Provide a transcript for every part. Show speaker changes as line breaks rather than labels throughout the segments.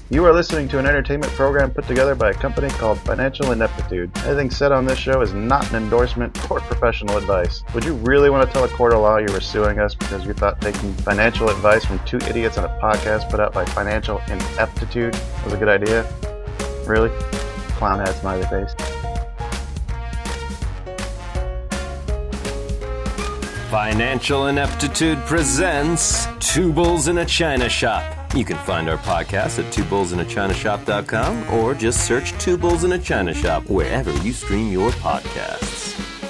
You are listening to an entertainment program put together by a company called Financial Ineptitude. Anything said on this show is not an endorsement or professional advice. Would you really want to tell a court of law you were suing us because you thought taking financial advice from two idiots on a podcast put out by Financial Ineptitude was a good idea? Really? Clown hat smiley face.
Financial Ineptitude presents Two Bulls in a China Shop. You can find our podcast at twobullsinachinashop.com or just search Two Bulls in a China Shop wherever you stream your podcasts.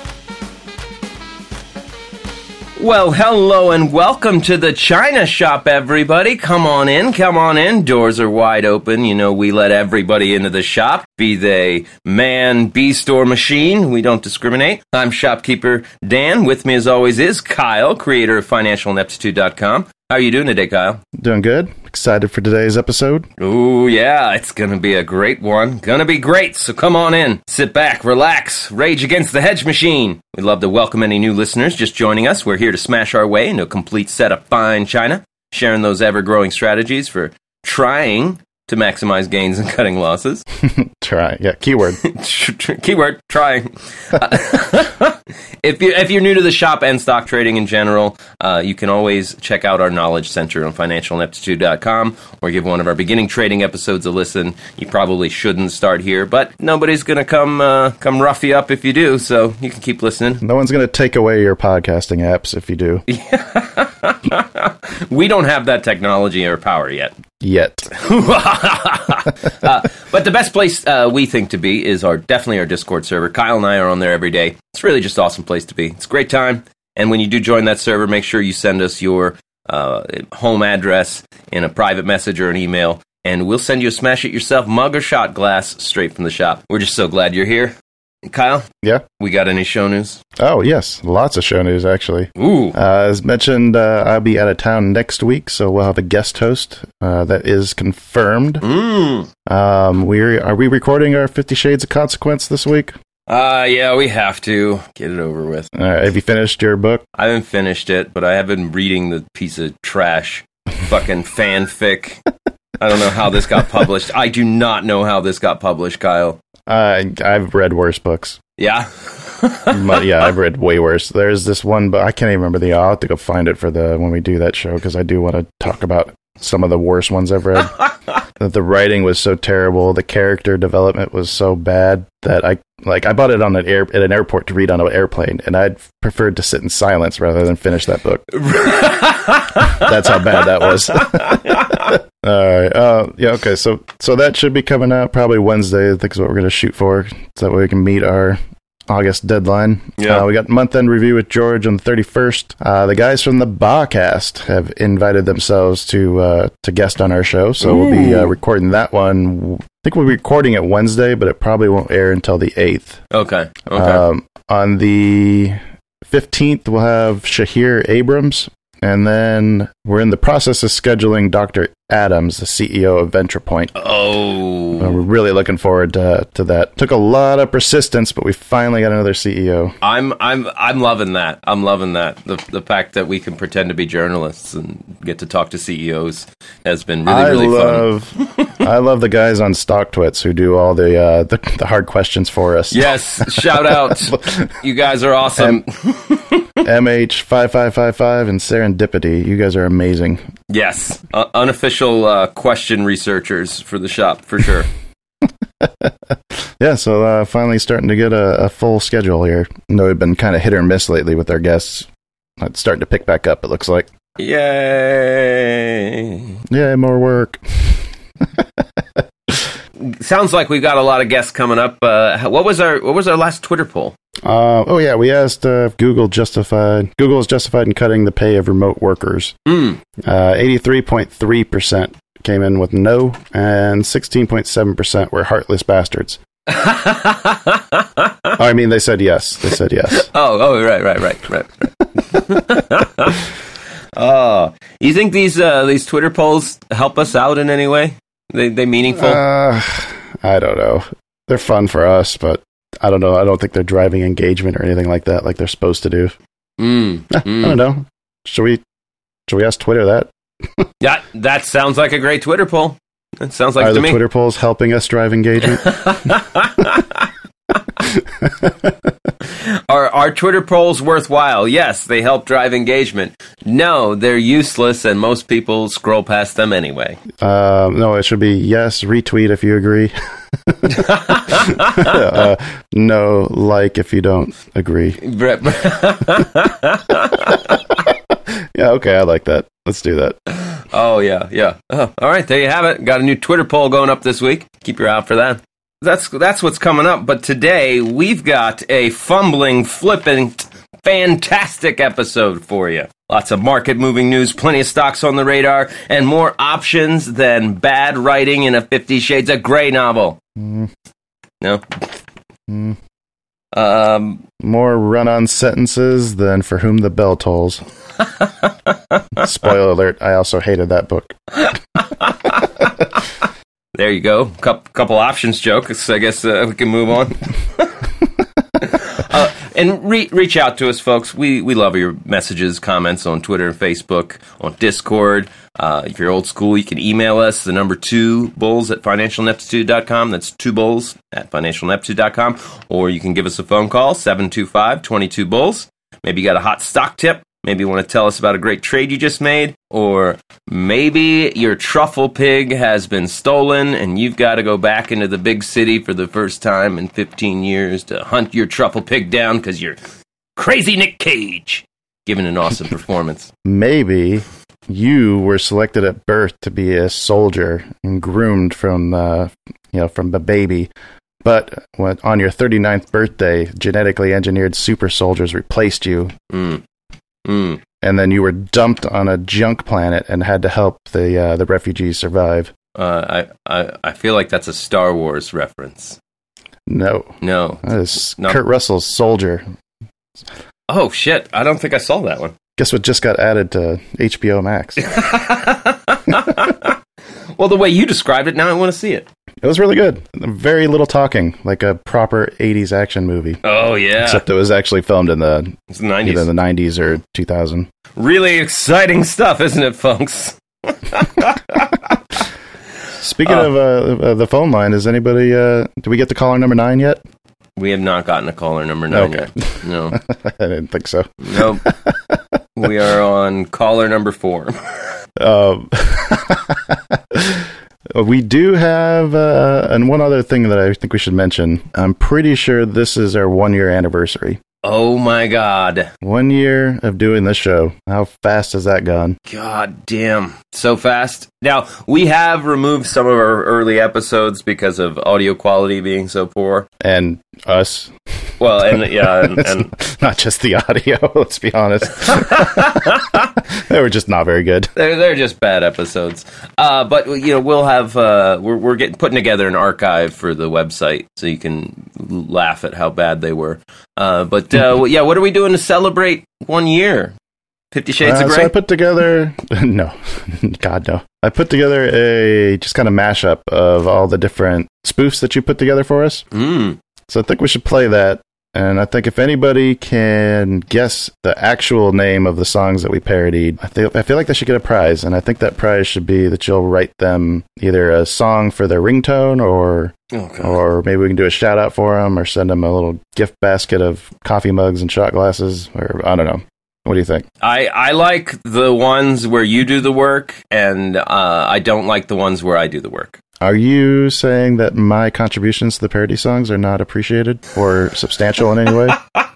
Well, hello and welcome to the China Shop, everybody. Come on in. Doors are wide open. You know, we let everybody into the shop, be they man, beast, or machine. We don't discriminate. I'm shopkeeper Dan. With me, as always, is Kyle, creator of FinancialIneptitude.com. How are you doing today, Kyle?
Doing good. Excited for today's episode.
Ooh, yeah, it's going to be a great one. Going to be great, so come on in. Sit back, relax, rage against the hedge machine. We'd love to welcome any new listeners just joining us. We're here to smash our way into a complete set of fine china, sharing those ever-growing strategies for trying to maximize gains and cutting losses.
Keyword.
Keyword, trying. If you're new to the shop and stock trading in general, you can always check out our Knowledge Center on FinancialIneptitude.com or give one of our beginning trading episodes a listen. You probably shouldn't start here, but nobody's going to come rough you up if you do, so you can keep listening.
No one's going to take away your podcasting apps if you do.
We don't have that technology or power yet. But the best place we think to be is definitely our Discord server. Kyle and I are on there every day. It's really just an awesome place to be. It's a great time. And when you do join that server, make sure you send us your home address in a private message or an email, and we'll send you a smash-it-yourself mug or shot glass straight from the shop. We're just so glad you're here. Kyle?
Yeah?
We got any show news?
Oh, yes. Lots of show news, actually.
Ooh.
As mentioned, I'll be out of town next week, so we'll have a guest host. That is confirmed. Are we recording our 50 Shades of Consequence this week?
Yeah, we have to. Get it over with.
Have you finished your book?
I haven't finished it, but I have been reading the piece of trash fucking fanfic. I don't know how this got published. I do not know how this got published, Kyle.
I've read worse books.
Yeah?
Yeah, I've read way worse. There's this one, but I can't even remember I'll have to go find it for when we do that show, because I do want to talk about some of the worst ones I've read. The writing was so terrible, the character development was so bad that I bought it at an airport to read on an airplane, and I'd preferred to sit in silence rather than finish that book. That's how bad that was. All right. Yeah. Okay. So that should be coming out probably Wednesday. I think is what we're going to shoot for, so that way we can meet our August deadline.
Yeah.
We got month-end review with George on the 31st. The guys from the Bacast have invited themselves to guest on our show, so we'll be recording that one. I think we'll be recording it Wednesday, but it probably won't air until the 8th.
Okay.
On the 15th, we'll have Shahir Abrams, and then we're in the process of scheduling Dr. Adams, the CEO of VenturePoint.
Oh.
We're really looking forward to that. Took a lot of persistence, but we finally got another CEO.
I'm loving that. I'm loving that. The fact that we can pretend to be journalists and get to talk to CEOs has been really fun.
I love the guys on StockTwits who do all the hard questions for us.
Yes, shout out. You guys are awesome.
MH5555 and Serendipity. You guys are amazing.
Yes, unofficial question researchers for the shop, for sure.
Yeah, so finally starting to get a full schedule here. I know we've been kind of hit or miss lately with our guests. It's starting to pick back up, it looks like.
Yay!
Yeah, more work.
Sounds like we've got a lot of guests coming up. What was our last Twitter poll?
We asked if Google is justified in cutting the pay of remote workers. 83.3% came in with no, and 16.7% were heartless bastards. I mean, they said yes.
Oh, right. You think these Twitter polls help us out in any way? They meaningful?
I don't know. They're fun for us, but I don't know. I don't think they're driving engagement or anything like that, like they're supposed to do. I don't know. Should we ask Twitter that?
Yeah, that sounds like a great Twitter poll. That sounds like
Are
to
the
me.
Twitter polls helping us drive engagement?
Are Twitter polls worthwhile? Yes, they help drive engagement. No, they're useless, and most people scroll past them anyway.
No, it should be yes, retweet if you agree. No, like if you don't agree. Yeah, okay, I like that. Let's do that.
Oh, yeah. Oh, all right, there you have it. Got a new Twitter poll going up this week. Keep your eye out for that. That's what's coming up. But today, we've got a fumbling, flipping, fantastic episode for you. Lots of market-moving news, plenty of stocks on the radar, and more options than bad writing in a 50 Shades of Grey novel. No?
More run-on sentences than For Whom the Bell Tolls. Spoiler alert, I also hated that book.
There you go. Couple options jokes. I guess we can move on. And reach out to us, folks. We love your messages, comments on Twitter and Facebook, on Discord. If you're old school, you can email us, the number 2bulls at financialineptitude.com. That's 2bulls at financialineptitude.com. Or you can give us a phone call, 725-22bulls. Maybe you got a hot stock tip. Maybe you want to tell us about a great trade you just made. Or maybe your truffle pig has been stolen and you've got to go back into the big city for the first time in 15 years to hunt your truffle pig down because you're crazy Nick Cage giving an awesome performance.
Maybe you were selected at birth to be a soldier and groomed from the baby. But on your 39th birthday, genetically engineered super soldiers replaced you. And then you were dumped on a junk planet and had to help the refugees survive.
I feel like that's a Star Wars reference.
No. That is Kurt Russell's Soldier.
Oh, shit. I don't think I saw that one.
Guess what just got added to HBO Max?
Well, the way you described it, now I want to see it.
It was really good. Very little talking, like a proper 80s action movie.
Oh, yeah.
Except it was actually filmed in the
90s.
Either the 90s or 2000.
Really exciting stuff, isn't it, folks?
Speaking of the phone line, is anybody... did we get to caller number 9 yet?
We have not gotten a caller number 9 yet. No.
I didn't think so.
Nope. We are on caller number 4.
We do have, and one other thing that I think we should mention. I'm pretty sure this is our 1-year anniversary.
Oh my God.
1 year of doing this show. How fast has that gone?
God damn. So fast. Now, we have removed some of our early episodes because of audio quality being so poor.
And us.
Well, and yeah, and
not just the audio, let's be honest. They were just not very good.
They're just bad episodes. But we'll have we're putting together an archive for the website so you can laugh at how bad they were. But what are we doing to celebrate 1 year? 50 Shades of Grey?
So I put together... No. God, no. I put together a just kind of mashup of all the different spoofs that you put together for us. So I think we should play that. And I think if anybody can guess the actual name of the songs that we parodied, I feel like they should get a prize. And I think that prize should be that you'll write them either a song for their ringtone or maybe we can do a shout out for them or send them a little gift basket of coffee mugs and shot glasses, or I don't know. What do you think?
I like the ones where you do the work, and I don't like the ones where I do the work.
Are you saying that my contributions to the parody songs are not appreciated or substantial in any way?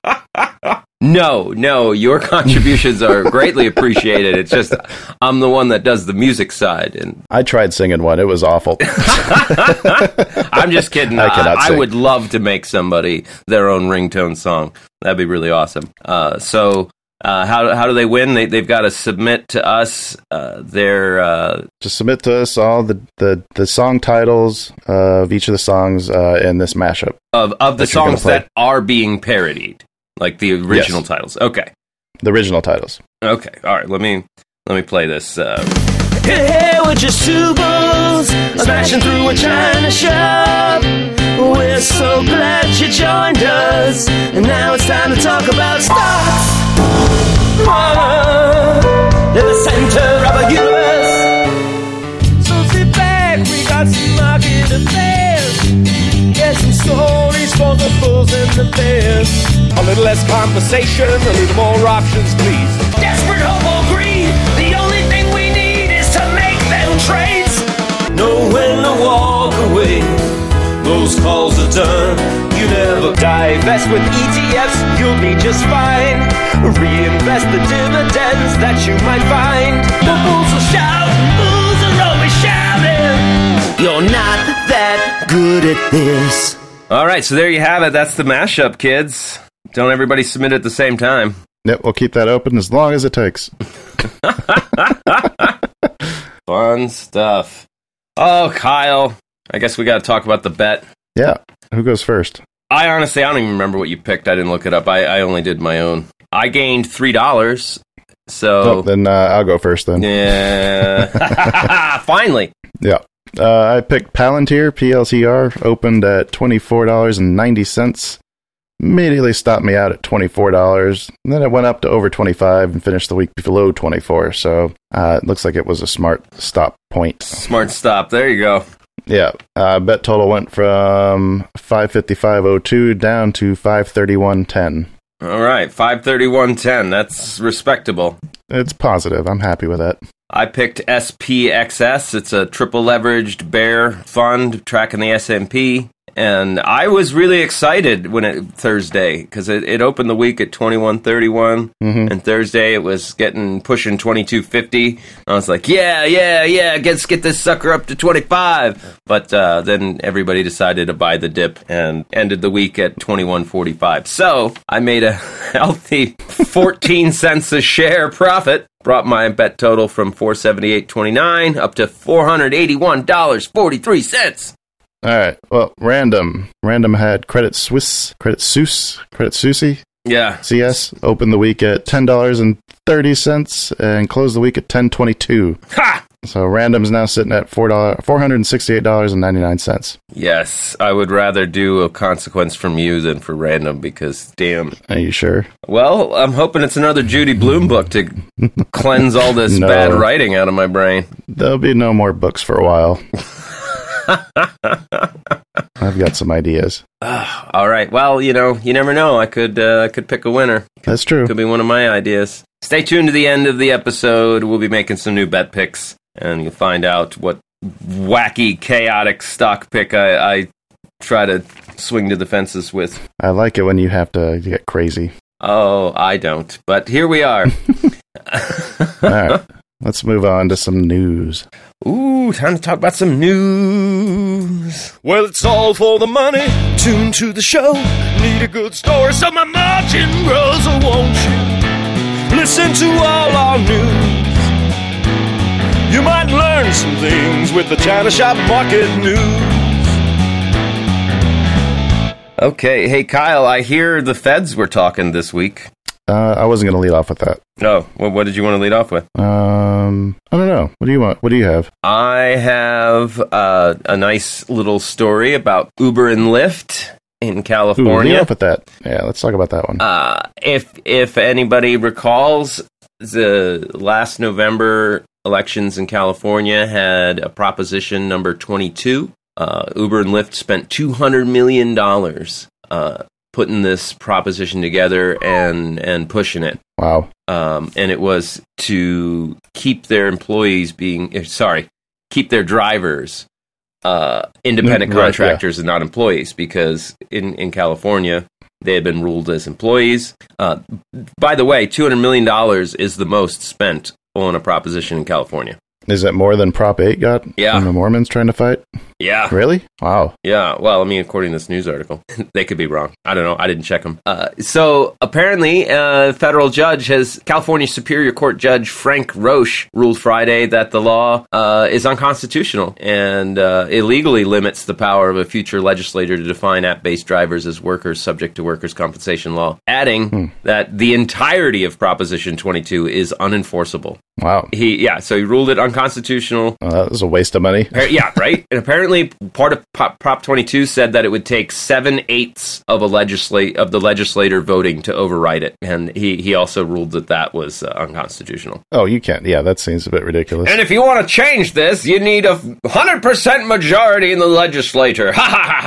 No, your contributions are greatly appreciated. It's just I'm the one that does the music side. And
I tried singing one. It was awful.
I'm just kidding. I would love to make somebody their own ringtone song. That'd be really awesome. So how do they win? They've got to submit to us their...
Just submit to us all the song titles of each of the songs in this mashup.
Of the songs that are being parodied. Like the original titles. Okay.
The original titles.
Okay. All right. Let me play this. Hey, we're just two bulls smashing through a China shop. We're so glad you joined us, and now it's time to talk about stocks. In the center of a universe. So sit back, we
little less conversation, a little more options, please.
Desperate hope or greed, the only thing we need is to make them trades.
Know when to walk away, those calls are done. You never divest with ETFs, you'll be just fine. Reinvest the dividends that you might find.
The bulls will shout, bulls are always shouting.
You're not that good at this.
All right, so there you have it. That's the mashup, kids. Don't everybody submit at the same time.
Yep, we'll keep that open as long as it takes.
Fun stuff. Oh, Kyle, I guess we got to talk about the bet.
Yeah, who goes first?
I honestly, I don't even remember what you picked. I didn't look it up. I only did my own. I gained $3, so...
Oh, then I'll go first then.
Yeah. Finally.
Yeah. I picked Palantir, PLTR, opened at $24.90. Immediately stopped me out at $24. And then it went up to over 25 and finished the week below 24. So it looks like it was a smart stop point.
Smart stop. There you go.
Yeah. Bet total went from 555.02 down to 531.10.
All right. 531.10. That's respectable.
It's positive. I'm happy with that.
I picked SPXS. It's a triple leveraged bear fund tracking the S&P. And I was really excited when Thursday, because it opened the week at 21.31, and Thursday it was pushing 22.50. I was like, yeah, let's get this sucker up to 25. But then everybody decided to buy the dip and ended the week at 21.45. So I made a healthy 14 cents a share profit. Brought my bet total from $478.29 up to $481.43.
All right. Well, Random had Credit Suisse.
Yeah.
CS opened the week at $10.30 and closed the week at $10.22.
Ha!
So Random's now sitting at $468.99.
Yes, I would rather do a consequence from you than for Random because, damn.
Are you sure?
Well, I'm hoping it's another Judy Blume book to cleanse all this bad writing out of my brain.
There'll be no more books for a while. I've got some ideas.
All right. Well, you never know. I could pick a winner.
That's true.
Could be one of my ideas. Stay tuned to the end of the episode. We'll be making some new bet picks, and you'll find out what wacky, chaotic stock pick I try to swing to the fences with.
I like it when you have to get crazy.
Oh, I don't. But here we are.
All right. Let's move on to some news.
Ooh, time to talk about some news.
Well, it's all for the money. Tune to the show. Need a good story, so my margin grows, or won't you? Listen to all our news. You might learn some things with the China Shop Market News.
Okay, hey Kyle, I hear the feds were talking this week.
I wasn't going to lead off with that.
No, what did you want to lead off with?
I don't know. What do you want? What do you have?
I have a nice little story about Uber and Lyft in California.
Ooh, lead off with that. Yeah, let's talk about that one.
If anybody recalls, the last November elections in California had a proposition number 22. Uber and Lyft spent $200 million putting this proposition together and pushing it.
Wow.
And it was to keep their keep their drivers independent contractors and not employees, because in California, they had been ruled as employees. By the way, $200 million is the most spent on a proposition in California.
Is that more than Prop 8 got?
Yeah.
From the Mormons trying to fight?
Yeah.
Really? Wow.
Yeah. Well, I mean, according to this news article, they could be wrong. I don't know. I didn't check them. So apparently, federal judge California Superior Court Judge Frank Roche ruled Friday that the law is unconstitutional and illegally limits the power of a future legislator to define app-based drivers as workers subject to workers' compensation law, adding that the entirety of Proposition 22 is unenforceable.
Wow.
So he ruled it unconstitutional.
That was a waste of money.
Yeah, right? And apparently part of Prop 22 said that it would take 7/8 of the legislator voting to override it. And he also ruled that was unconstitutional.
Oh, you can't. Yeah, that seems a bit ridiculous.
And if you want to change this, you need a 100% majority in the legislature. Ha ha ha ha.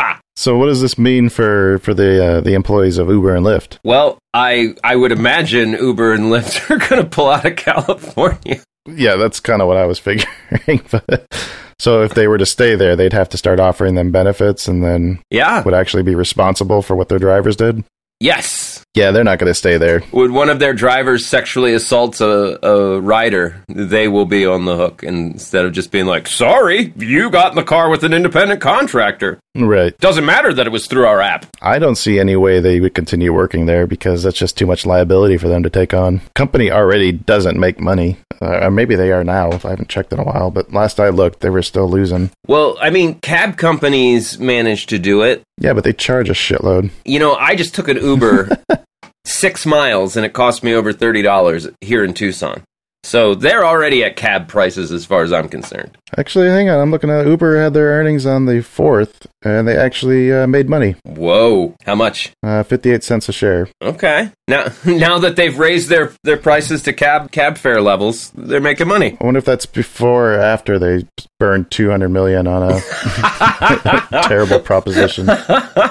So what does this mean for the employees of Uber and Lyft?
Well, I would imagine Uber and Lyft are going to pull out of California.
Yeah, that's kind of what I was figuring. But, so if they were to stay there, they'd have to start offering them benefits and then would actually be responsible for what their drivers did?
Yes.
Yeah, they're not going to stay there.
Would one of their drivers sexually assaults a rider, they will be on the hook instead of just being like, sorry, you got in the car with an independent contractor.
Right.
Doesn't matter that it was through our app.
I don't see any way they would continue working there because that's just too much liability for them to take on. Company already doesn't make money. Maybe they are now. I haven't checked in a while, but last I looked, they were still losing.
Well, I mean, cab companies manage to do it.
Yeah, but they charge a shitload.
You know, I just took an Uber 6 miles, and it cost me over $30 here in Tucson. So they're already at cab prices as far as I'm concerned.
Actually, hang on. I'm looking at Uber had their earnings on the 4th, and they actually made money.
Whoa. How much?
58 cents a share.
Okay. Now that they've raised their prices to cab fare levels, they're making money.
I wonder if that's before or after they burned $200 million on a terrible proposition. Looking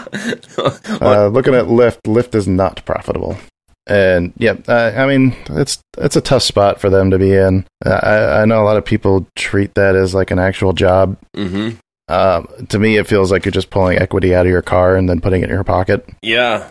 at Lyft, Lyft is not profitable. And yeah, I mean, it's a tough spot for them to be in. I know a lot of people treat that as like an actual job. Mm-hmm. To me, it feels like you're just pulling equity out of your car and then putting it in your pocket.
Yeah.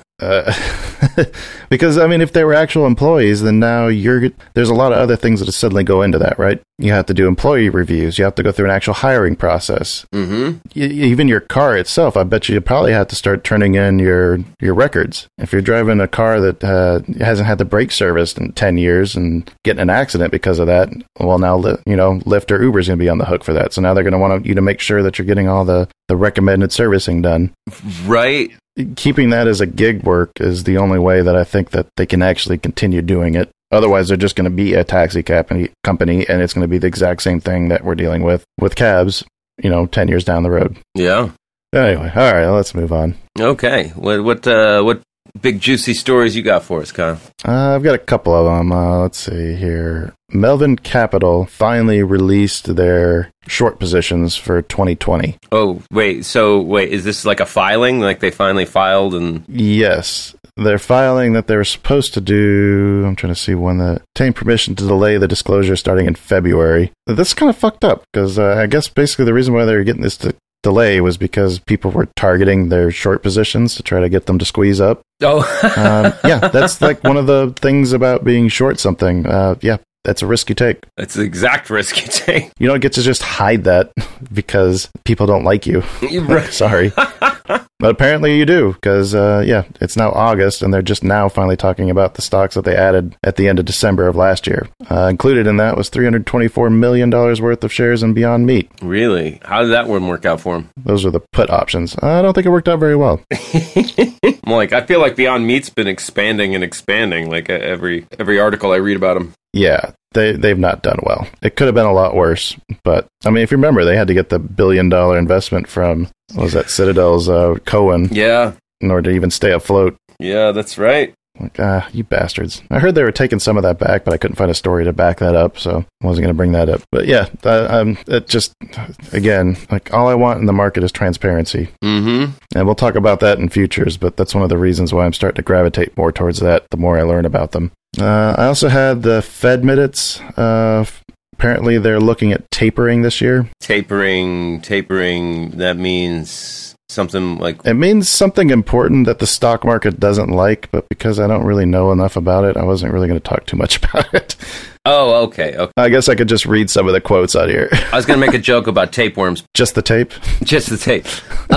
Because, I mean, if they were actual employees, then now there's a lot of other things that suddenly go into that, right? You have to do employee reviews. You have to go through an actual hiring process. Mm-hmm. Even your car itself, I bet you probably have to start turning in your records. If you're driving a car that hasn't had the brake serviced in 10 years and getting an accident because of that, well, now, Lyft or Uber is going to be on the hook for that. So now they're going to want you to make sure that you're getting all the recommended servicing done.
Right.
Keeping that as a gig work is the only way that I think that they can actually continue doing it. Otherwise, they're just going to be a taxi company, and it's going to be the exact same thing that we're dealing with cabs, 10 years down the road.
Yeah.
Anyway, all right, let's move on.
Okay. What big juicy stories you got for us, Kyle?
I've got a couple of them. Let's see here. Melvin Capital finally released their short positions for 2020.
Oh, wait, is this like a filing? Like they finally filed and...
Yes. They're filing that they were supposed to do, I'm trying to see when obtain permission to delay the disclosure starting in February. That's kind of fucked up, because I guess basically the reason why they were getting this delay was because people were targeting their short positions to try to get them to squeeze up.
Oh.
Yeah, that's like one of the things about being short something. Yeah, that's a risk you take.
That's the exact risk you take.
You don't get to just hide that because people don't like you.
Right.
Sorry. But apparently you do, because, it's now August, and they're just now finally talking about the stocks that they added at the end of December of last year. Included in that was $324 million worth of shares in Beyond Meat.
Really? How did that one work out for them?
Those are the put options. I don't think it worked out very well.
I feel like Beyond Meat's been expanding and expanding, like every article I read about them. Yeah,
they've not done well. It could have been a lot worse, but, I mean, if you remember, they had to get the $1 billion investment from, what was that, Citadel's Cohen?
Yeah.
In order to even stay afloat.
Yeah, that's right.
Like, you bastards. I heard they were taking some of that back, but I couldn't find a story to back that up, so I wasn't going to bring that up. But yeah, it just, again, like, all I want in the market is transparency. Mm-hmm. And we'll talk about that in futures, but that's one of the reasons why I'm starting to gravitate more towards that the more I learn about them. I also had the Fed minutes. Apparently they're looking at tapering this year.
Tapering, that means something like...
It means something important that the stock market doesn't like, but because I don't really know enough about it, I wasn't really going to talk too much about it.
Oh, okay.
I guess I could just read some of the quotes out here.
I was going to make a joke about tapeworms.
Just the tape?
Just the tape.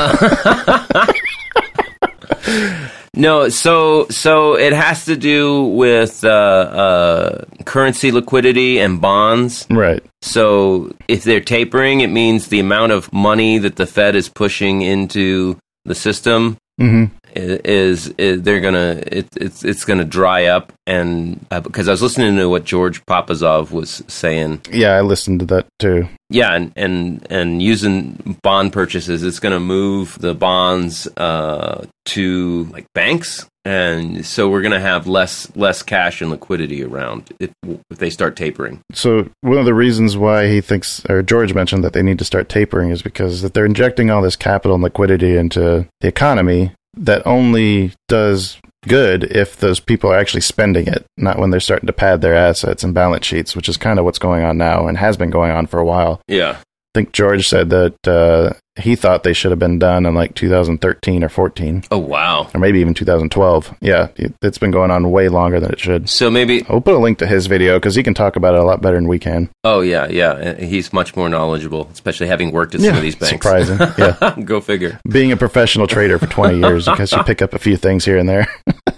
No, so it has to do with currency liquidity and bonds.
Right.
So if they're tapering, it means the amount of money that the Fed is pushing into the system it's gonna dry up. And because I was listening to what George Papazov was saying.
Yeah, I listened to that too.
Yeah, and using bond purchases, it's going to move the bonds to like banks And so we're going to have less cash and liquidity around if they start tapering.
So one of the reasons why he thinks, or George mentioned that they need to start tapering is because that they're injecting all this capital and liquidity into the economy that only does good if those people are actually spending it, not when they're starting to pad their assets and balance sheets, which is kind of what's going on now and has been going on for a while.
Yeah.
I think George said that he thought they should have been done in like 2013 or 14.
Oh, wow.
Or maybe even 2012. Yeah, it's been going on way longer than it should.
So maybe...
I'll put a link to his video because he can talk about it a lot better than we can.
Oh, yeah. He's much more knowledgeable, especially having worked at some of these banks.
Surprising, yeah.
Go figure.
Being a professional trader for 20 years, I guess you pick up a few things here and there.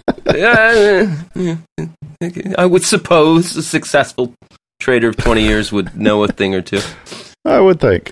I would suppose a successful trader of 20 years would know a thing or two.
I would think.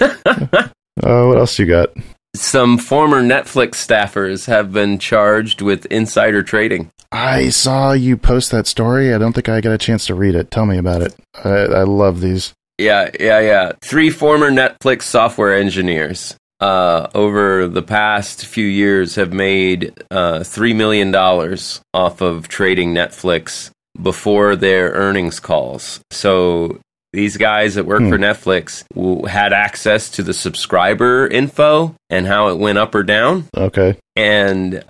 What else you got?
Some former Netflix staffers have been charged with insider trading.
I saw you post that story. I don't think I got a chance to read it. Tell me about it. I love these.
Yeah. 3 former Netflix software engineers over the past few years have made $3 million off of trading Netflix before their earnings calls. So these guys that work for Netflix had access to the subscriber info and how it went up or down.
Okay.
And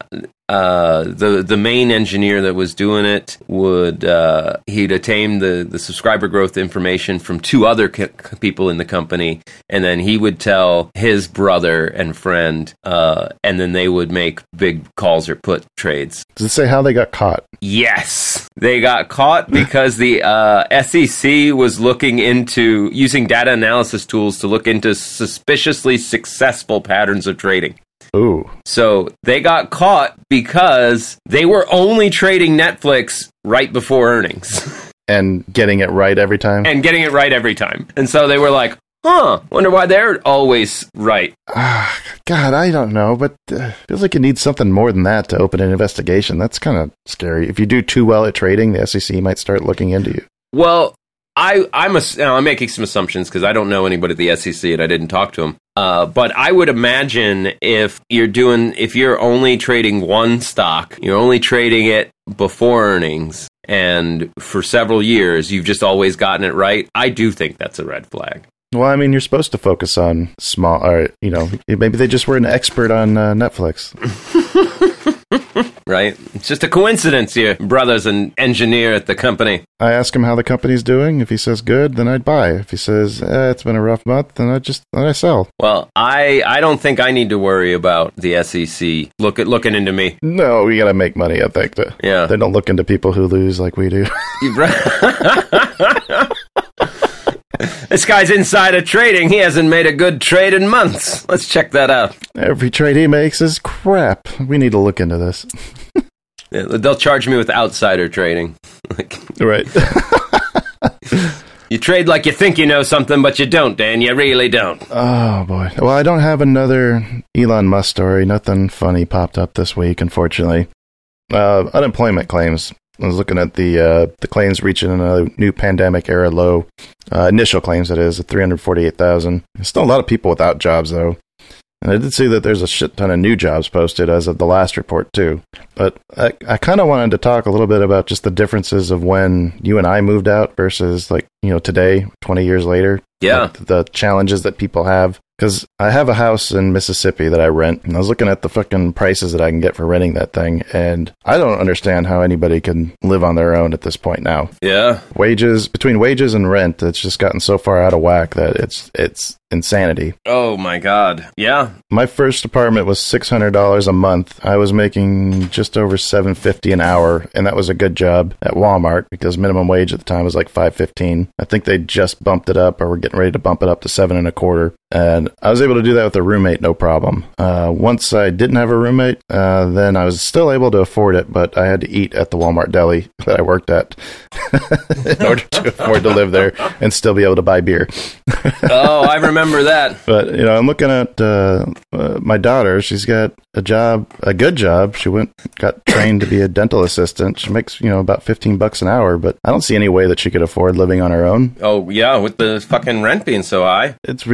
the main engineer that was doing it he'd attain the subscriber growth information from 2 other people in the company, and then he would tell his brother and friend, and then they would make big calls or put trades.
Does it say how they got caught?
Yes, they got caught because the SEC was looking into using data analysis tools to look into suspiciously successful patterns of trading.
Ooh.
So they got caught because they were only trading Netflix right before earnings.
And getting it right every time?
And so they were like, wonder why they're always right.
God, I don't know, but feels like you need something more than that to open an investigation. That's kind of scary. If you do too well at trading, the SEC might start looking into you.
Well, I'm making some assumptions because I don't know anybody at the SEC and I didn't talk to them. But I would imagine if you're only trading one stock, you're only trading it before earnings, and for several years you've just always gotten it right, I do think that's a red flag.
Well, I mean, you're supposed to focus on small, or, maybe they just were an expert on Netflix.
Right? It's just a coincidence your brother's an engineer at the company.
I ask him how the company's doing. If he says good, then I'd buy. If he says it's been a rough month, then I sell.
Well, I don't think I need to worry about the SEC looking into me.
No, we got to make money, I think.
Yeah.
They don't look into people who lose like we do.
This guy's insider trading. He hasn't made a good trade in months. Let's check that out.
Every trade he makes is crap. We need to look into this.
Yeah, they'll charge me with outsider trading.
Right.
You trade like you think you know something, but you don't, Dan. You really don't.
Oh, boy. Well, I don't have another Elon Musk story. Nothing funny popped up this week, unfortunately. Unemployment claims. I was looking at the claims reaching a new pandemic era low. Initial claims, that is, at 348,000. There's still a lot of people without jobs, though. And I did see that there's a shit ton of new jobs posted as of the last report, too. But I kind of wanted to talk a little bit about just the differences of when you and I moved out versus, today, 20 years later.
Yeah.
The challenges that people have. Because I have a house in Mississippi that I rent, and I was looking at the fucking prices that I can get for renting that thing, and I don't understand how anybody can live on their own at this point now.
Yeah.
Between wages and rent, it's just gotten so far out of whack that it's insanity.
Oh my God. Yeah.
My first apartment was $600 a month. I was making just over $7.50 an hour, and that was a good job at Walmart because minimum wage at the time was like $5.15. I think they just bumped it up, or were getting ready to bump it up to $7.25. And I was able to do that with a roommate, no problem. Once I didn't have a roommate, then I was still able to afford it, but I had to eat at the Walmart deli that I worked at in order to afford to live there and still be able to buy beer.
Oh, I remember that.
But, I'm looking at my daughter. She's got a good job. She got trained to be a dental assistant. She makes, about $15 an hour, but I don't see any way that she could afford living on her own.
Oh, yeah, with the fucking rent being so high.
It's ridiculous.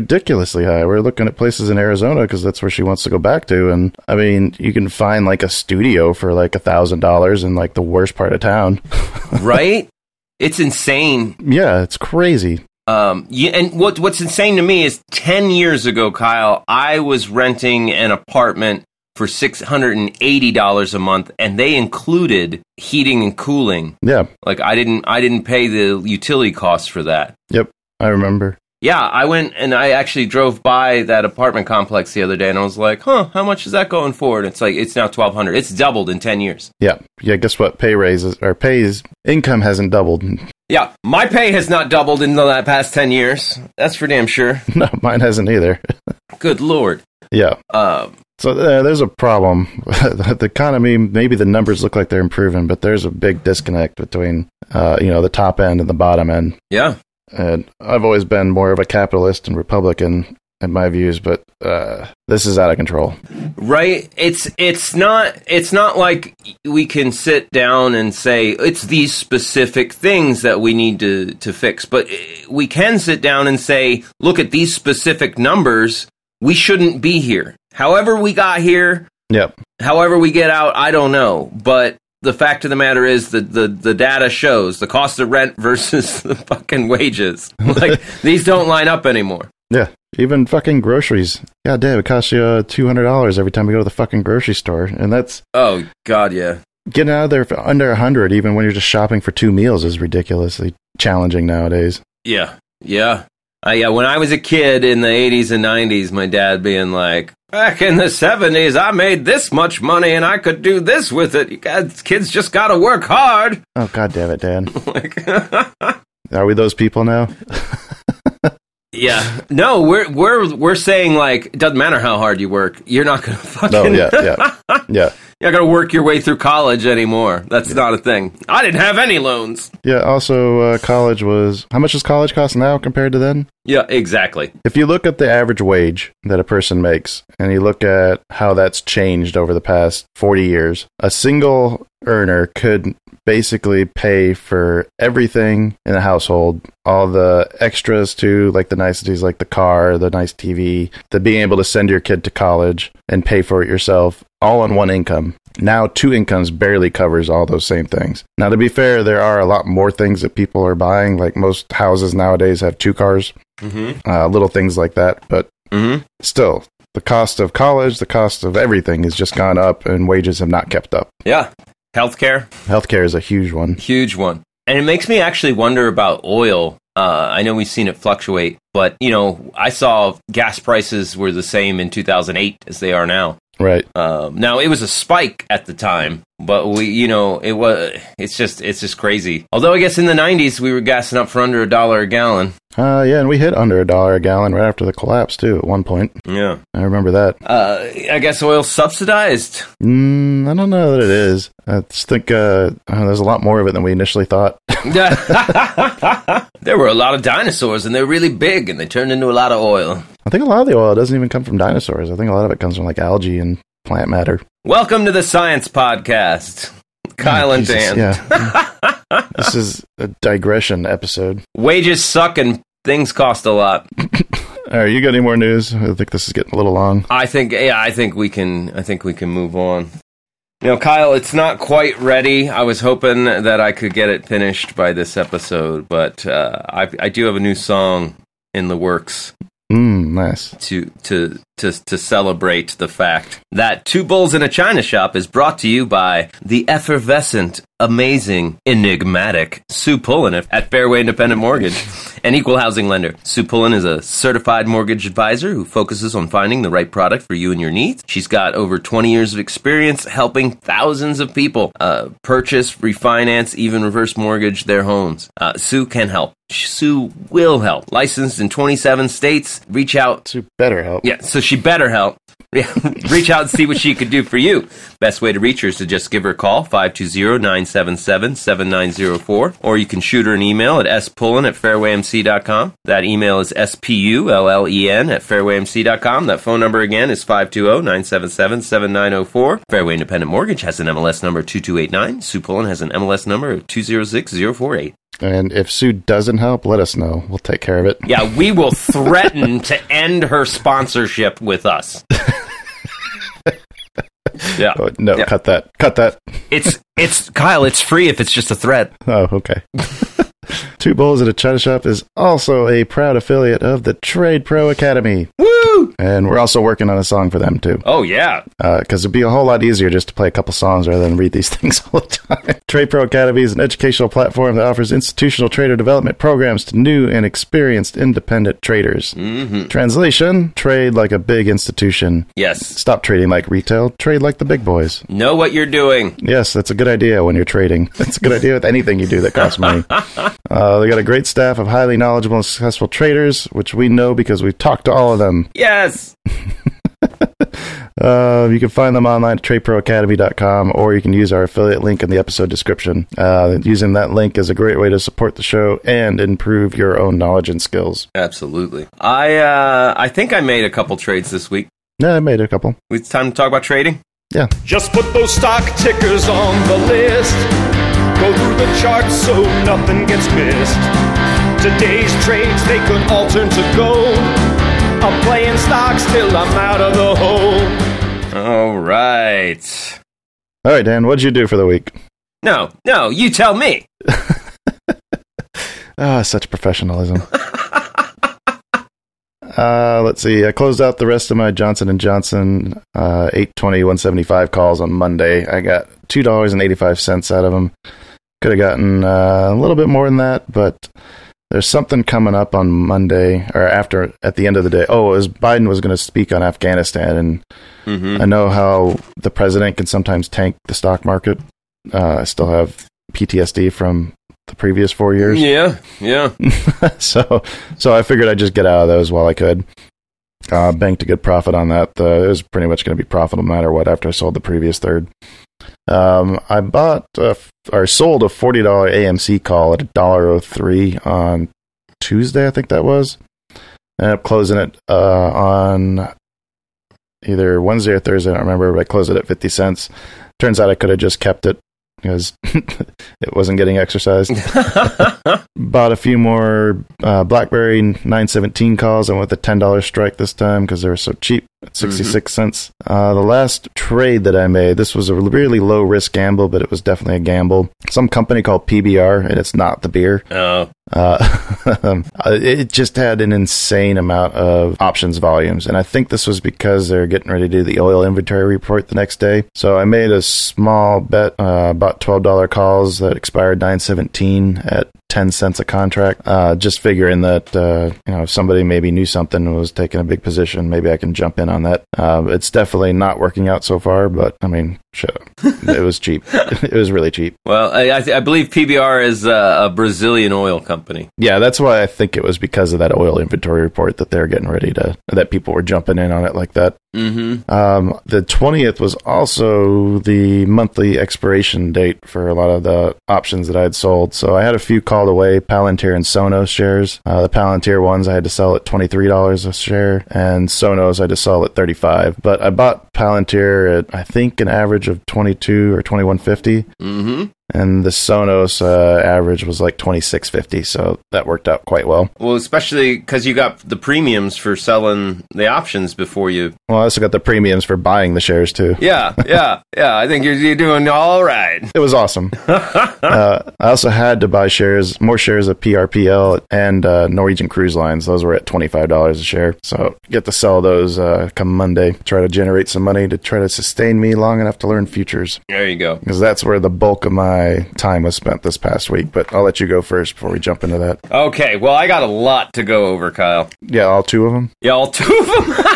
ridiculously high. We're looking at places in Arizona because that's where she wants to go back to. And I mean, you can find like a studio for like $1,000 in like the worst part of town.
Right? It's insane.
Yeah, it's crazy.
And what's insane to me is 10 years ago, Kyle, I was renting an apartment for $680 a month, and they included heating and cooling.
Yeah.
Like I didn't pay the utility costs for that.
Yep, I remember.
Yeah, I went and I actually drove by that apartment complex the other day, and I was like, "Huh, how much is that going for?" And it's like it's now $1,200. It's doubled in 10 years.
Yeah. Guess what? Income hasn't doubled.
Yeah, my pay has not doubled in the past 10 years. That's for damn sure.
No, mine hasn't either.
Good Lord.
Yeah. So there's a problem. The economy, maybe the numbers look like they're improving, but there's a big disconnect between, the top end and the bottom end.
Yeah.
And I've always been more of a capitalist and Republican in my views, but this is out of control.
Right? It's not like we can sit down and say it's these specific things that we need to fix, but we can sit down and say, look at these specific numbers. We shouldn't be here. However we got here,
yep.
However we get out, I don't know. But the fact of the matter is that the data shows the cost of rent versus the fucking wages. Like, these don't line up anymore.
Yeah. Even fucking groceries. God damn, it costs you $200 every time you go to the fucking grocery store. And that's...
Oh, God, yeah.
Getting out of there for under $100, even when you're just shopping for 2 meals, is ridiculously challenging nowadays.
Yeah. Yeah. When I was a kid in the 80s and 90s, my dad being like, back in the 70s, I made this much money and I could do this with it. You guys, kids just got to work hard.
Oh, God damn it, Dad. Are we those people now?
Yeah. No, we're saying, like, it doesn't matter how hard you work. You're not going to fucking...
No, yeah.
You're not going to work your way through college anymore. That's not a thing. I didn't have any loans.
Yeah, also, college was... How much does college cost now compared to then?
Yeah, exactly.
If you look at the average wage that a person makes, and you look at how that's changed over the past 40 years, a single earner could basically pay for everything in a household, all the extras too, like the niceties like the car, the nice TV, the being able to send your kid to college and pay for it yourself, all on one income. Now 2 incomes barely covers all those same things. Now, to be fair, there are a lot more things that people are buying, like most houses nowadays have 2 cars, little things like that, but still, the cost of college, the cost of everything has just gone up and wages have not kept up.
Yeah. Healthcare?
Healthcare is a huge one.
Huge one. And it makes me actually wonder about oil. I know we've seen it fluctuate, but, I saw gas prices were the same in 2008 as they are now.
Right.
Now, it was a spike at the time, but it's just crazy. Although I guess in the 90s, we were gassing up for under $1 a gallon.
Yeah, and we hit under $1 a gallon right after the collapse, too, at one point.
Yeah.
I remember that.
I guess oil's subsidized.
I don't know that it is. I just think there's a lot more of it than we initially thought.
There were a lot of dinosaurs, and they're really big, and they turned into a lot of oil.
I think a lot of the oil doesn't even come from dinosaurs. I think a lot of it comes from, like, algae and plant matter.
Welcome to the Science Podcast. Kyle and Dan.
Yeah. This is a digression episode.
Wages suck and things cost a lot.
All right, you got any more news? I think this is getting a little long.
I think we can move on. Kyle, it's not quite ready. I was hoping that I could get it finished by this episode, but I do have a new song in the works.
Nice.
To celebrate the fact that Two Bulls in a China Shop is brought to you by the effervescent, amazing, enigmatic Sue Pullen at Fairway Independent Mortgage, an equal housing lender. Sue Pullen is a certified mortgage advisor who focuses on finding the right product for you and your needs. She's got over 20 years of experience helping thousands of people purchase, refinance, even reverse mortgage their homes. Sue can help. Sue will help. Licensed in 27 states. Reach out.
Sue better help.
Yeah, so she better help. Reach out and see what she could do for you. Best way to reach her is to just give her a call, 520-977-7904, or you can shoot her an email at spullen@fairwaymc.com. That email is spullen@fairwaymc.com. That phone number again is 520-977-7904. Fairway Independent Mortgage has an MLS number 2289. Sue Pullen has an MLS number of 206048.
And if Sue doesn't help, let us know. We'll take care of it.
Yeah, we will threaten to end her sponsorship with us. Yeah.
Oh, no,
Yeah.
cut that. Cut that.
It's Kyle, it's free if it's just a threat.
Oh, okay. Two Bowls at a China Shop is also a proud affiliate of the Trade Pro Academy.
Woo!
And we're also working on a song for them, too.
Oh, yeah.
Because it'd be a whole lot easier just to play a couple songs rather than read these things all the time. Trade Pro Academy is an educational platform that offers institutional trader development programs to new and experienced independent traders.
Mm-hmm.
Translation, trade like a big institution.
Yes.
Stop trading like retail, trade like the big boys.
Know what you're doing.
Yes, that's a good idea when you're trading. That's a good idea with anything you do that costs money. They got a great staff of highly knowledgeable and successful traders, which we know because we've talked to all of them.
Yes.
You can find them online at tradeproacademy.com, or you can use our affiliate link in the episode description. Using that link is a great way to support the show and improve your own knowledge and skills.
Absolutely. I think I made a couple trades this week.
Yeah, I made a couple.
It's time to talk about trading.
Yeah.
Just put those stock tickers on the list. Go through the charts so nothing gets missed. Today's trades, they could all turn to gold. I'm playing stocks till I'm out of the hole.
All right.
All right, Dan, what'd you do for the week?
No, you tell me.
Such professionalism. Let's see. I closed out the rest of my Johnson & Johnson 820 175 calls on Monday. I got $2.85 out of them. Could have gotten a little bit more than that, but there's something coming up on Monday or after at the end of the day. Oh, it was Biden was going to speak on Afghanistan, and I know how the president can sometimes tank the stock market. I still have PTSD from the previous 4 years.
Yeah.
So I figured I'd just get out of those while I could. Banked a good profit on that. It was pretty much going to be profitable no matter what after I sold the previous third. I bought or sold a $40 AMC call at $1.03 on Tuesday, I think that was. Ended up closing it on either Wednesday or Thursday, I don't remember, but I closed it at 50 cents. Turns out I could have just kept it because it wasn't getting exercised. Bought a few more BlackBerry 917 calls. I went with a $10 strike this time because they were so cheap at 66 cents. The last trade that I made, this was a really low risk gamble, but it was definitely a gamble. Some company called PBR, and it's not the beer.
Oh.
It just had an insane amount of options volumes, and I think this was because they're getting ready to do the oil inventory report the next day. So I made a small bet, about $12 calls that expired 9/17 at 10 cents a contract, just figuring that if somebody maybe knew something and was taking a big position, maybe I can jump in on that. It's definitely not working out so far, but I mean, shut up. It was cheap. It was really cheap.
Well, I believe PBR is a Brazilian oil company.
Yeah, that's why I think it was because of that oil inventory report that they're getting ready that people were jumping in on it like that. The 20th was also the monthly expiration date for a lot of the options that I had sold. So I had a few called away, Palantir and Sonos shares. The Palantir ones I had to sell at $23 a share, and Sonos I had to sell at $35. But I bought Palantir at, I think, an average of 22 or 21.50. And the Sonos average was like 26.50, so that worked out quite well.
Well, especially because you got the premiums for selling the options before you.
Well, I also got the premiums for buying the shares too.
Yeah. I think you're doing all right.
It was awesome. I also had to buy more shares of PRPL and Norwegian Cruise Lines. Those were at $25 a share, so get to sell those come Monday. Try to generate some money to try to sustain me long enough to learn futures.
There you go.
Because that's where the bulk of my time was spent this past week, but I'll let you go first before we jump into that.
Okay, well, I got a lot to go over, Kyle.
Yeah, all two of them?
Yeah, all two of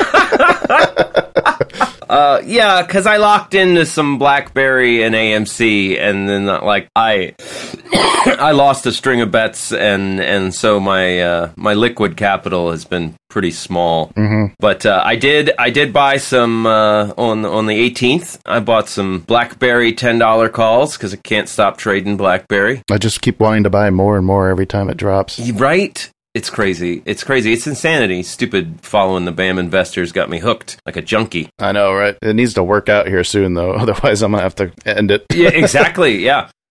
them. Yeah, because I locked into some BlackBerry and AMC, and then I lost a string of bets, and so my liquid capital has been pretty small. But I did buy some on the 18th. I bought some BlackBerry $10 calls because I can't stop trading BlackBerry.
I just keep wanting to buy more and more every time it drops.
Right? It's crazy. It's insanity. Stupid following the BAM investors got me hooked like a junkie.
I know, right? It needs to work out here soon, though. Otherwise, I'm going to have to end it.
Yeah, exactly. Yeah.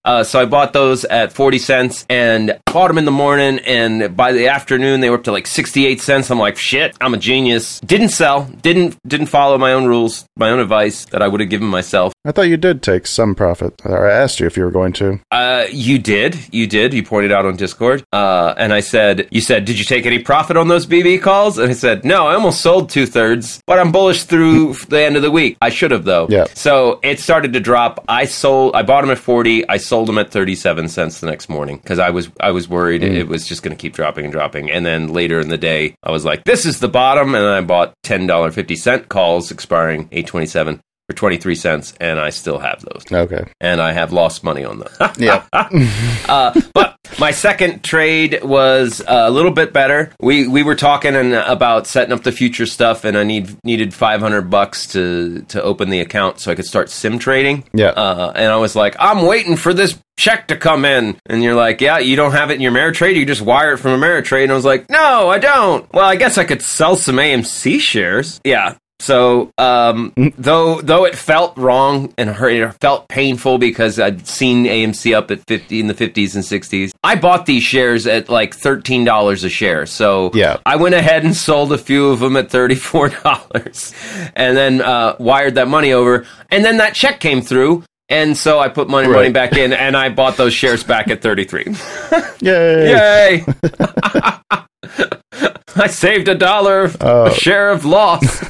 So I bought those at 40 cents and bought them in the morning. And by the afternoon, they were up to like 68 cents. I'm like, shit, I'm a genius. Didn't sell. Didn't follow my own rules, my own advice that I would have given myself.
I thought you did take some profit. Or I asked you if you were going to.
You did. You pointed out on Discord. And I said, you said, did you take any profit on those BB calls? And I said, no, I almost sold 2/3, but I'm bullish through the end of the week. I should have, though.
Yeah.
So it started to drop. I bought them at 40. I sold them at 37 cents the next morning because I was worried it was just going to keep dropping and dropping. And then later in the day, I was like, this is the bottom. And I bought $10.50 calls expiring 8/27. For 23 cents, and I still have those.
Okay.
And I have lost money on them.
Yeah.
But my second trade was a little bit better. We were talking about setting up the future stuff, and I needed $500 to open the account so I could start sim trading.
Yeah.
And I was like, I'm waiting for this check to come in. And you're like, yeah, you don't have it in your Ameritrade? You just wire it from Ameritrade? And I was like, no, I don't. Well, I guess I could sell some AMC shares. Yeah. So, though it felt wrong and it felt painful because I'd seen AMC up at 50 in the 50s and 60s, I bought these shares at like $13 a share. So,
yeah.
I went ahead and sold a few of them at $34 and then wired that money over. And then that check came through. And so I put money back in and I bought those shares back at 33.
Yay!
Yay! I saved $1 a share of loss.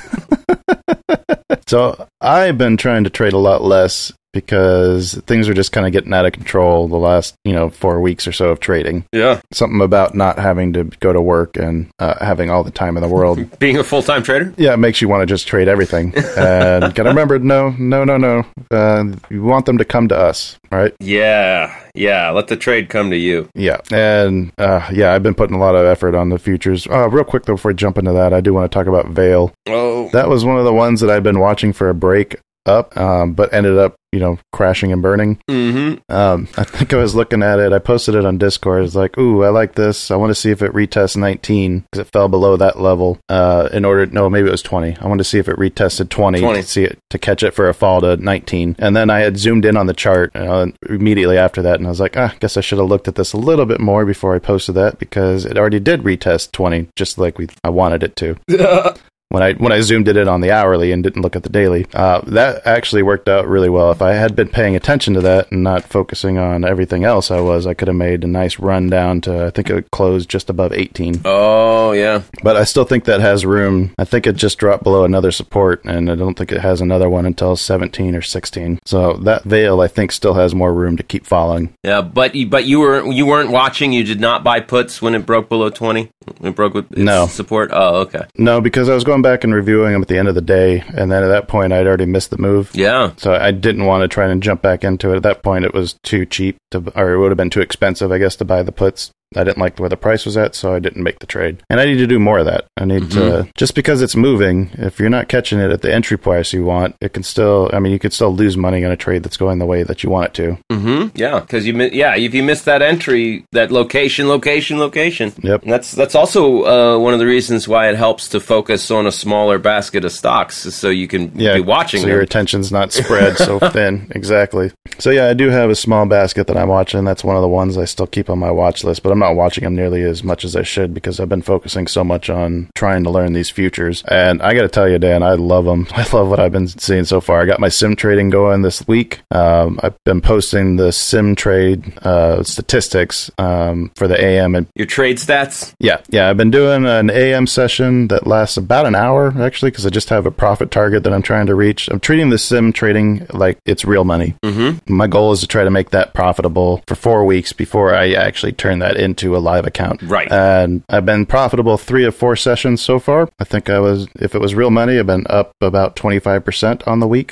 So I've been trying to trade a lot less because things are just kind of getting out of control the last, 4 weeks or so of trading.
Yeah.
Something about not having to go to work and having all the time in the world.
Being a full-time trader?
Yeah, it makes you want to just trade everything. And gotta remember, no. You want them to come to us, right?
Yeah. Let the trade come to you.
Yeah. And I've been putting a lot of effort on the futures. Real quick, though, before I jump into that, I do want to talk about Vail.
Oh.
That was one of the ones that I've been watching for a break up, but ended up, crashing and burning.
Mm-hmm.
I think I was looking at it. I posted it on Discord. It's like, ooh, I like this. I want to see if it retests 19 because it fell below that level. Maybe it was 20. I wanted to see if it retested 20. To see it, to catch it for a fall to 19. And then I had zoomed in on the chart immediately after that, and I was like, I guess I should have looked at this a little bit more before I posted that because it already did retest 20, just like I wanted it to. When I zoomed it in on the hourly and didn't look at the daily, that actually worked out really well. If I had been paying attention to that and not focusing on everything else I could have made a nice run down to, I think it closed just above 18.
Oh, yeah.
But I still think that has room. I think it just dropped below another support, and I don't think it has another one until 17 or 16. So that Vail, I think, still has more room to keep following.
Yeah, but you weren't watching? You did not buy puts when it broke below 20? It broke with its support? Oh, okay.
No, because I was going back and reviewing them at the end of the day, and then at that point I'd already missed the move.
Yeah.
So I didn't want to try and jump back into it. At that point it was too cheap or it would have been too expensive, I guess, to buy the puts. I didn't like where the price was at, so I didn't make the trade. And I need to do more of that. I need to, just because it's moving, if you're not catching it at the entry price you want, it can still, you could still lose money on a trade that's going the way that you want it to.
Mm-hmm. Yeah, because if you miss that entry, that location.
Yep.
And that's also one of the reasons why it helps to focus on a smaller basket of stocks, so you can be watching them.
Your attention's not spread so thin. Exactly. So I do have a small basket that I'm watching. That's one of the ones I still keep on my watch list, but I'm not watching them nearly as much as I should because I've been focusing so much on trying to learn these futures. And I got to tell you, Dan, I love them. I love what I've been seeing so far. I got my sim trading going this week. I've been posting the sim trade statistics for the AM. And
your trade stats?
Yeah. I've been doing an AM session that lasts about an hour, actually, because I just have a profit target that I'm trying to reach. I'm treating the sim trading like it's real money. Mm-hmm. My goal is to try to make that profitable for 4 weeks before I actually turn that into a live account.
Right.
And I've been profitable 3 of 4 sessions so far. I think if it was real money, I've been up about 25% on the week.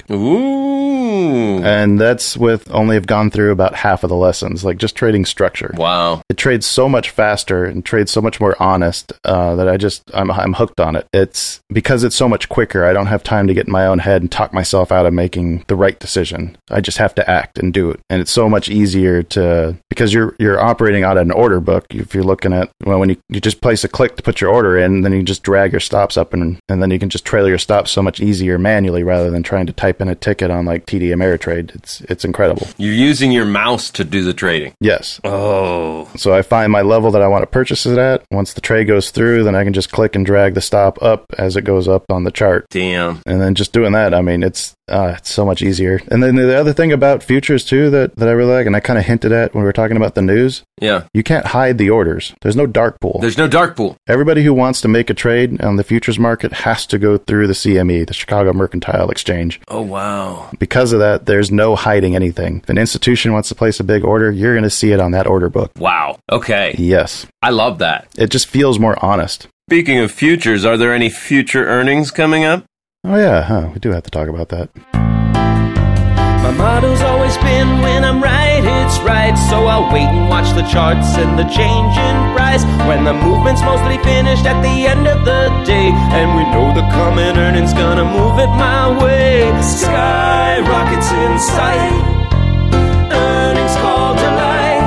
Ooh.
And that's with only have gone through about half of the lessons, like just trading structure.
Wow.
It trades so much faster and trades so much more honest that I'm hooked on it. It's because it's so much quicker. I don't have time to get in my own head and talk myself out of making the right decision. I just have to act and do it. And it's so much easier because you're operating out of an order book, if you're looking at, well, when you just place a click to put your order in, then you just drag your stops up and then you can just trailer your stops so much easier manually rather than trying to type in a ticket on like TD Ameritrade. It's incredible.
You're using your mouse to do the trading.
Yes.
Oh.
So I find my level that I want to purchase it at. Once the trade goes through, then I can just click and drag the stop up as it goes up on the chart.
Damn.
And then just doing that, I mean, it's so much easier. And then the other thing about futures too that I really like, and I kind of hinted at when we were talking about the news, you can't hide the orders. There's no dark pool.
There's no dark pool.
Everybody who wants to make a trade on the futures market has to go through the CME, the Chicago Mercantile Exchange.
Oh, wow.
Because of that, there's no hiding anything. If an institution wants to place a big order, you're going to see it on that order book.
Wow. Okay.
Yes.
I love that.
It just feels more honest.
Speaking of futures, are there any future earnings coming up?
Oh, yeah. We do have to talk about that.
My motto's always been, when I'm right, it's right. So I'll wait and watch the charts and the change in price. When the movement's mostly finished at the end of the day, and we know the coming earnings gonna move it my way. Sky rockets in sight, earnings call delight.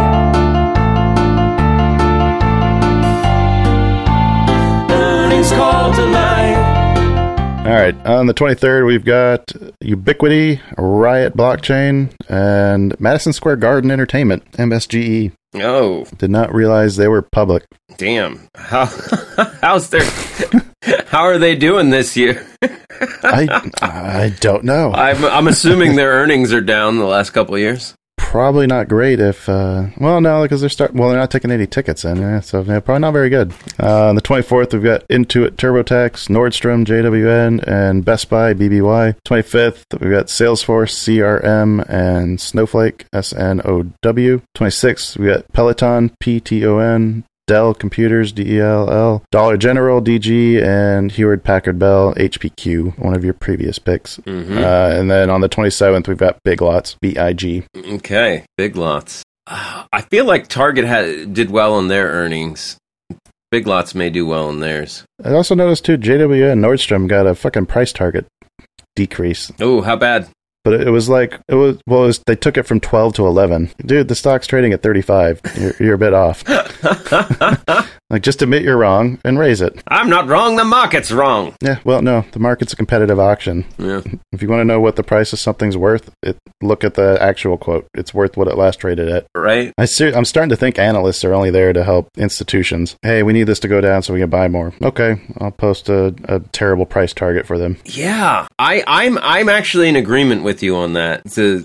Earnings call delight.
All right, on the 23rd, we've got Ubiquity, Riot Blockchain, and Madison Square Garden Entertainment, MSGE.
Oh.
Did not realize they were public.
Damn. How are they doing this year?
I don't know.
I'm assuming their earnings are down the last couple of years.
Probably not great if, well, no, because they're not taking any tickets in, so yeah, probably not very good. On the 24th, we've got Intuit TurboTax, Nordstrom, JWN, and Best Buy, BBY. 25th, we've got Salesforce, CRM, and Snowflake, SNOW. 26th, we got Peloton, PTON, Dell Computers, DELL, Dollar General, DG, and Hewlett Packard Bell, HPQ, one of your previous picks.
Mm-hmm.
And then on the 27th, we've got Big Lots, BIG.
Okay, Big Lots. I feel like Target did well on their earnings. Big Lots may do well on theirs.
I also noticed, too, JW and Nordstrom got a fucking price target decrease.
Oh, how bad?
But it was they took it from 12 to 11. Dude, the stock's trading at 35. You're a bit off. Like, just admit you're wrong and raise it.
I'm not wrong, the market's wrong.
Yeah, well, no, the market's a competitive auction.
Yeah.
If you want to know what the price of something's worth, look at the actual quote. It's worth what it last traded at.
Right.
I'm starting to think analysts are only there to help institutions. Hey, we need this to go down so we can buy more. Okay, I'll post a terrible price target for them.
Yeah, I'm actually in agreement with you on that. So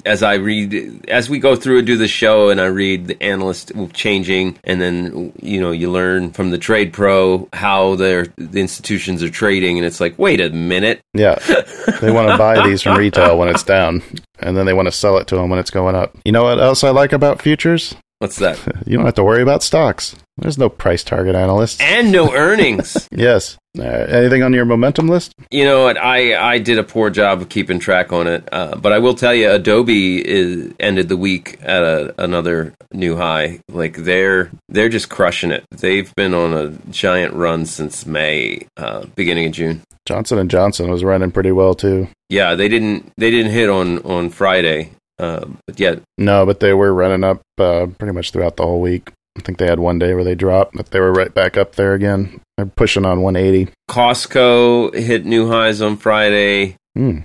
as we go through and do the show, and I read the analyst changing, and then you learn from the Trade Pro how the institutions are trading, and it's like, wait a minute.
Yeah, they want to buy these from retail when it's down, and then they want to sell it to them when it's going up. You know what else I like about futures?
What's that?
You don't have to worry about stocks. There's no price target analyst.
And no earnings.
Yes. Anything on your momentum list?
You know what? I did a poor job of keeping track on it. But I will tell you, Adobe ended the week at another new high. Like, they're just crushing it. They've been on a giant run since May, beginning of June.
Johnson & Johnson was running pretty well, too.
Yeah, they didn't hit on Friday. But yet,
no, but they were running up pretty much throughout the whole week. I think they had one day where they dropped, but they were right back up there again. They're pushing on 180.
Costco hit new highs on Friday.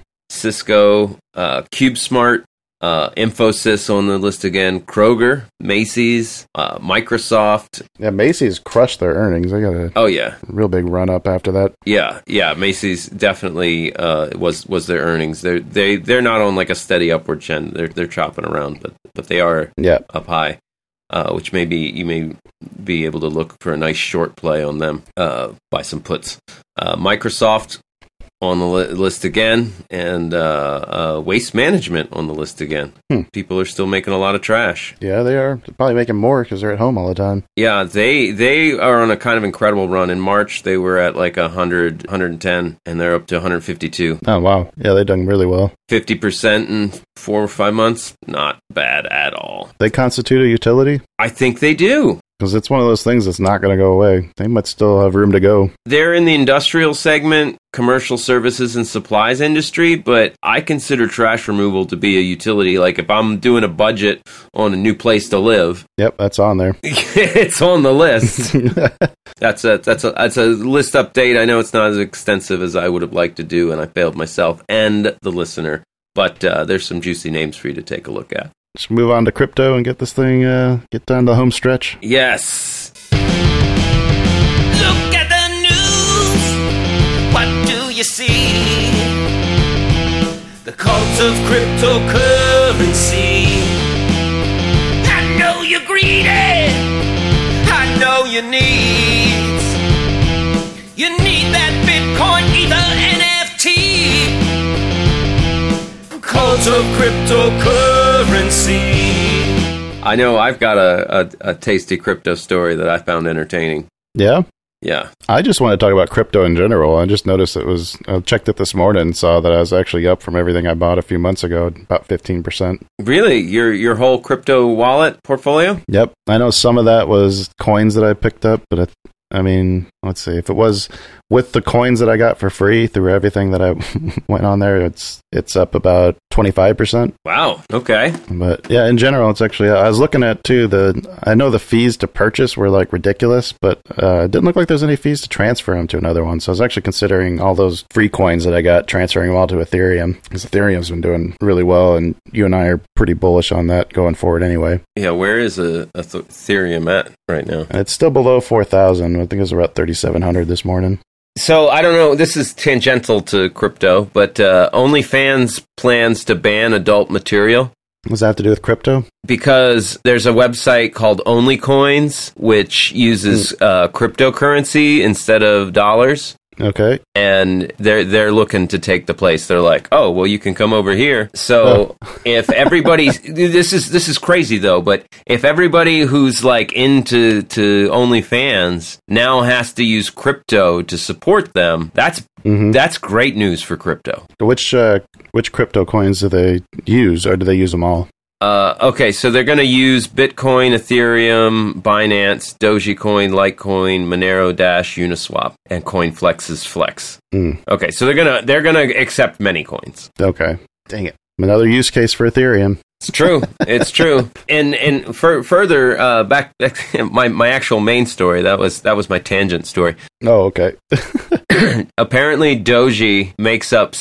Cisco, CubeSmart, Infosys on the list again. Kroger, Macy's, Microsoft.
Yeah, Macy's crushed their earnings. They got a real big run up after that.
Yeah. Macy's definitely was their earnings. They're not on like a steady upward trend. They're chopping around, but they are up high. Which maybe you may be able to look for a nice short play on them, buy some puts. Microsoft on the list again, and Waste Management on the list again. People are still making a lot of trash.
Yeah, they are. They're probably making more because they're at home all the time.
Yeah, they are on a kind of incredible run. In March, they were at like 100, 110, and they're up to 152.
Oh, wow. Yeah, they've done really well.
50% in 4 or 5 months? Not bad at all.
They constitute a utility?
I think they do.
Because it's one of those things that's not going to go away. They might still have room to go.
They're in the industrial segment. commercial services and supplies industry, but I consider trash removal to be a utility. Like if I'm doing a budget on a new place to live,
Yep, that's on there.
it's on the list. That's a list update. I know it's not as extensive as I would have liked to do, and I failed myself and the listener. But there's some juicy names for you to take a look at.
Let's move on to crypto and get this thing, get down to the home stretch.
Yes.
Look at the news. What do you see? The cult of cryptocurrency. I know you're greedy. I know you need. You need that Bitcoin, Ether, NFT. Cult of cryptocurrency.
I know I've got a tasty crypto story that I found entertaining.
Yeah?
Yeah.
I just want to talk about crypto in general. I just noticed I checked it this morning and saw that I was actually up from everything I bought a few months ago, about 15%.
Really? Your whole crypto wallet portfolio?
Yep. I know some of that was coins that I picked up, but I mean, let's see. If it was with the coins that I got for free through everything that I went on there, it's up about 25%.
Wow. Okay.
But yeah, in general, it's actually, I was looking at too, I know the fees to purchase were like ridiculous, but it didn't look like there's any fees to transfer them to another one. So I was actually considering all those free coins that I got, transferring them all to Ethereum, because Ethereum's been doing really well, and you and I are pretty bullish on that going forward anyway.
Yeah, where is Ethereum at right now?
It's still below 4,000. I think it was about 3,700 this morning.
So, I don't know, this is tangential to crypto, but OnlyFans plans to ban adult material.
What does that have to do with crypto?
Because there's a website called OnlyCoins, which uses cryptocurrency instead of dollars.
Okay.
And they're looking to take the place. They're like, oh, well, you can come over here. So if everybody, this is crazy though, but if everybody who's like into OnlyFans now has to use crypto to support them, that's great news for crypto.
Which crypto coins do they use, or do they use them all?
Okay, so they're going to use Bitcoin, Ethereum, Binance, Dogecoin, Litecoin, Monero Dash, Uniswap, and CoinFlex's Flex. Okay, so they're gonna accept many coins.
Okay, dang it, another use case for Ethereum.
It's true. It's true. And further back, my actual main story. That was my tangent story.
Oh, okay.
Apparently, Doji made up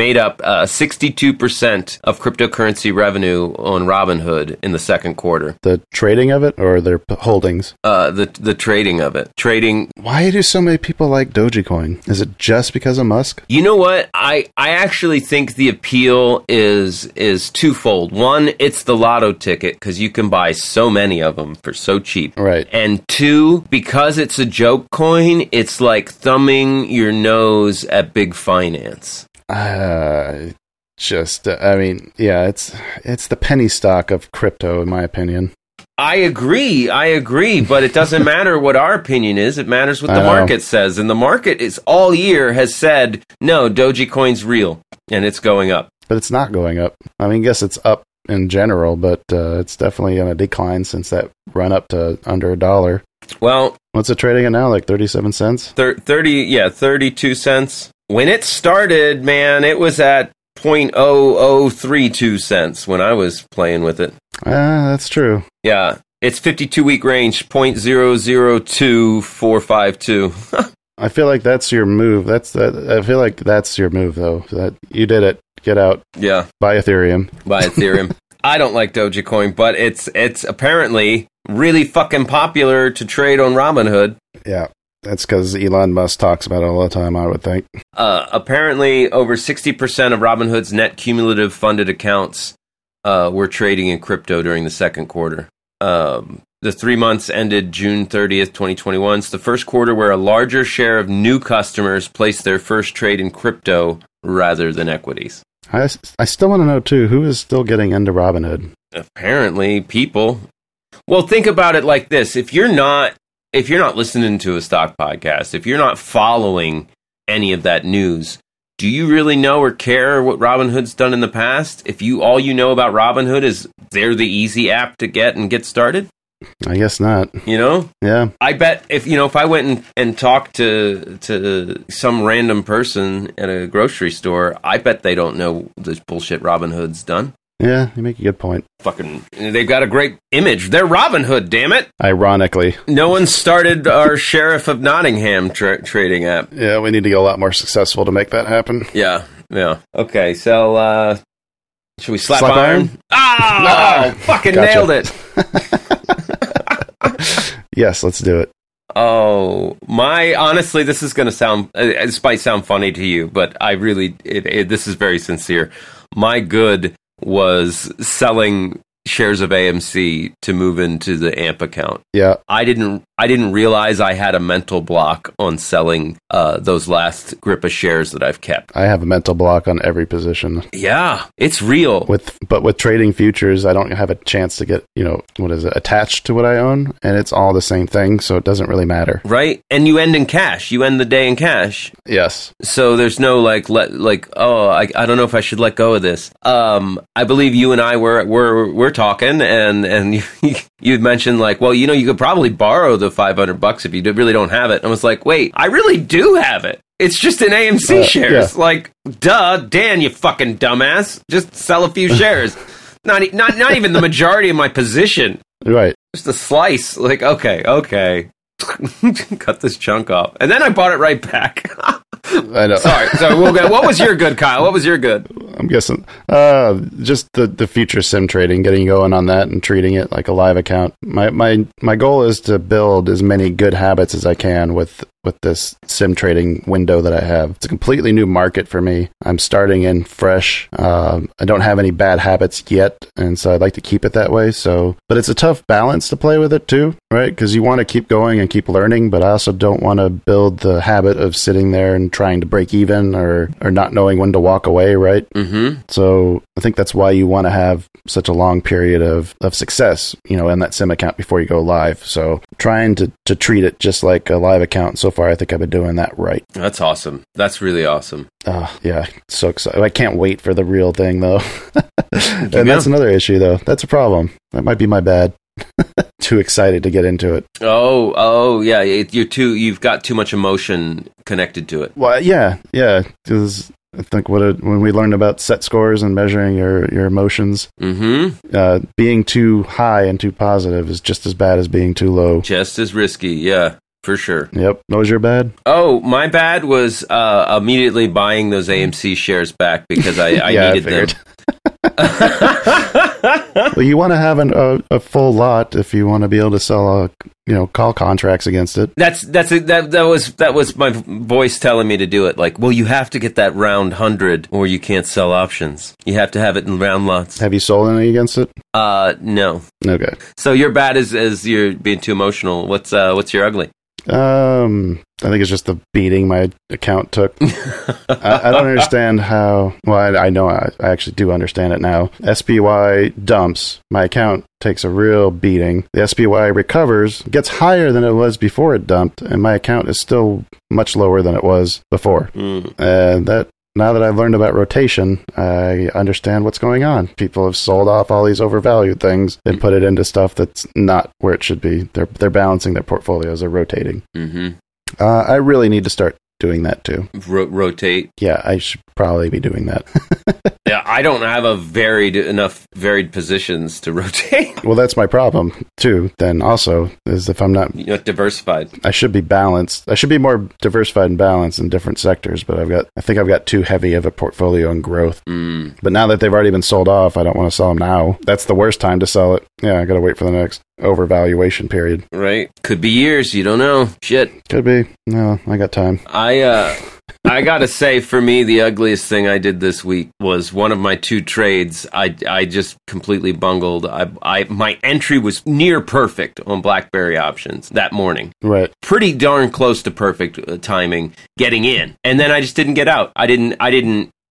62% of cryptocurrency revenue on Robinhood in the second quarter.
The trading of it, or their holdings?
The trading of it. Trading.
Why do so many people like Dogecoin? Is it just because of Musk?
You know what? I actually think the appeal is twofold. One, it's the lotto ticket because you can buy so many of them for so cheap.
Right.
And two, because it's a joke coin, it's like thumbing your nose at big finance.
I mean, yeah, it's the penny stock of crypto, in my opinion.
I agree, but it doesn't matter what our opinion is. It matters what the market says. And the market is all year has said, no, Dogecoin's real, and it's going up.
But it's not going up. I mean, I guess it's up in general, but it's definitely on a decline since that run up to under $1.
Well,
what's it trading at now? Like 37 cents?
32 cents. When it started, man, it was at 0.0032 cents when I was playing with it.
That's true.
Yeah, it's 52-week range, 0.002452.
I feel like that's your move. I feel like that's your move, though. That you did it. Get out.
Yeah.
Buy Ethereum.
I don't like Dogecoin, but it's apparently really fucking popular to trade on Robinhood.
Yeah. That's because Elon Musk talks about it all the time, I would think.
Apparently, over 60% of Robinhood's net cumulative funded accounts were trading in crypto during the second quarter. The 3 months ended June 30th, 2021. It's the first quarter where a larger share of new customers placed their first trade in crypto rather than equities.
I still want to know, too, who is still getting into Robinhood?
Apparently, people. Well, think about it like this. If you're not listening to a stock podcast, if you're not following any of that news, do you really know or care what Robinhood's done in the past? If all you know about Robinhood is they're the easy app to get started?
I guess not.
You know?
Yeah.
I bet if I went and talked to some random person at a grocery store, I bet they don't know this bullshit Robin Hood's done.
Yeah, you make a good point.
Fucking, they've got a great image. They're Robin Hood, damn it.
Ironically.
No one started our Sheriff of Nottingham trading app.
Yeah, we need to get a lot more successful to make that happen.
Yeah. Okay, so, should we slap iron? Oh, fucking
Gotcha.
nailed it.
Yes, let's do it.
Oh, honestly, this is going to sound, this might sound funny to you, but I really, this is very sincere. My good was selling shares of AMC to move into the AMP account.
Yeah.
I didn't realize I had a mental block on selling those last grip of shares that I've kept.
I have a mental block on every position.
Yeah, it's real.
But with trading futures, I don't have a chance to get, attached to what I own, and it's all the same thing, so it doesn't really matter.
Right? And you end in cash. You end the day in cash.
Yes.
So there's no I don't know if I should let go of this. I believe you and I were talking, and you mentioned you could probably borrow the $500 if you really don't have it. And I was like, wait, I really do have it. It's just in AMC shares.
Yeah.
Duh, Dan, you fucking dumbass. Just sell a few shares. Not even the majority of my position.
Right.
Just a slice. Okay. Cut this chunk off. And then I bought it right back.
I know.
Sorry, we'll go. What was your good, Kyle? What was your good?
I'm guessing just the future sim trading, getting going on that and treating it like a live account. My goal is to build as many good habits as I can with this sim trading window that I have. It's a completely new market for me. I'm starting in fresh. I don't have any bad habits yet, and so I'd like to keep it that way. But it's a tough balance to play with it too, right? Because you want to keep going and keep learning, but I also don't want to build the habit of sitting there and trying to break even or not knowing when to walk away, right? Mm-hmm. So I think that's why you want to have such a long period of success, in that sim account before you go live. So trying to treat it just like a live account. So far, I think I've been doing that right.
That's awesome. That's really awesome.
Yeah, so excited. I can't wait for the real thing, though. And that's another issue, though. That's a problem. That might be my bad. Too excited to get into it.
Oh, yeah. You've got too much emotion connected to it.
Well, yeah. Because I think when we learned about set scores and measuring your emotions, being too high and too positive is just as bad as being too low.
Just as risky, yeah. For sure.
Yep. What was your bad?
Oh, my bad was immediately buying those AMC shares back because I needed them.
Well, you want to have a full lot if you want to be able to sell call contracts against it.
That was my voice telling me to do it. You have to get that round 100 or you can't sell options. You have to have it in round lots.
Have you sold any against it?
No.
Okay.
So your bad is you're being too emotional. What's your ugly?
I think it's just the beating my account took. I don't understand how. Well, I know I actually do understand it now. SPY dumps. My account takes a real beating. The SPY recovers, gets higher than it was before it dumped, and my account is still much lower than it was before. And now that I've learned about rotation, I understand what's going on. People have sold off all these overvalued things and put it into stuff that's not where it should be. They're balancing their portfolios. They're rotating. Mm-hmm. I really need to start doing that too.
Rotate?
Yeah, I should probably be doing that.
Yeah, I don't have enough varied positions to rotate.
Well, that's my problem too. Then also is if I'm not
diversified.
I should be balanced. I should be more diversified and balanced in different sectors. But I think I've got too heavy of a portfolio in growth. But now that they've already been sold off, I don't want to sell them now. That's the worst time to sell it. Yeah, I got to wait for the next overvaluation period.
Right. Could be years. You don't know. Shit.
Could be. No, I got time.
I gotta say, for me, the ugliest thing I did this week was one of my two trades. I just completely bungled. My entry was near perfect on BlackBerry options that morning.
Right.
Pretty darn close to perfect timing getting in, and then I just didn't get out. I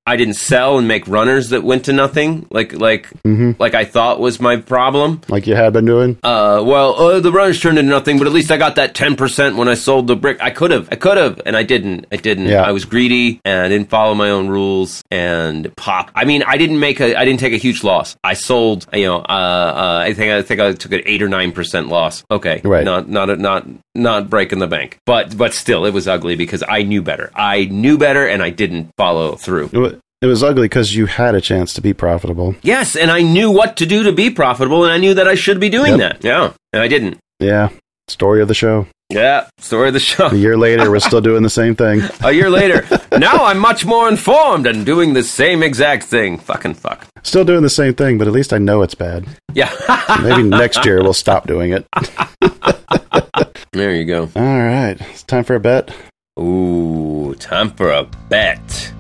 I didn't sell and make runners that went to nothing, like I thought was my problem.
Like you had been doing?
The runners turned into nothing, but at least I got that 10% when I sold the brick. I could have, and I didn't.
Yeah.
I was greedy, and I didn't follow my own rules, and pop. I mean, I didn't take a huge loss. I sold, I think I took an 8 or 9% loss. Okay.
Right.
Not breaking the bank. But still, it was ugly because I knew better. And I didn't follow through.
It was ugly because you had a chance to be profitable.
Yes, and I knew what to do to be profitable, and I knew that I should be doing that. Yeah, and I didn't.
Yeah. Story of the show.
Yeah, story of the show.
A year later, we're still doing the same thing.
A year later. Now I'm much more informed and doing the same exact thing. Fucking fuck.
Still doing the same thing, but at least I know it's bad.
Yeah.
Maybe next year we'll stop doing it.
There you go.
All right. It's time for a bet.
Ooh, time for a bet.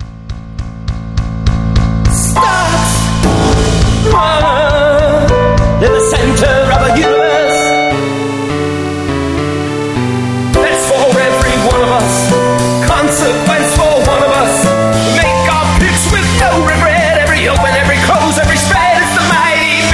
Stars in the center of a universe. That's for every one of us. Consequence for one of us. Make our picks with no regret. Every open, every close, every spread. It's the mighty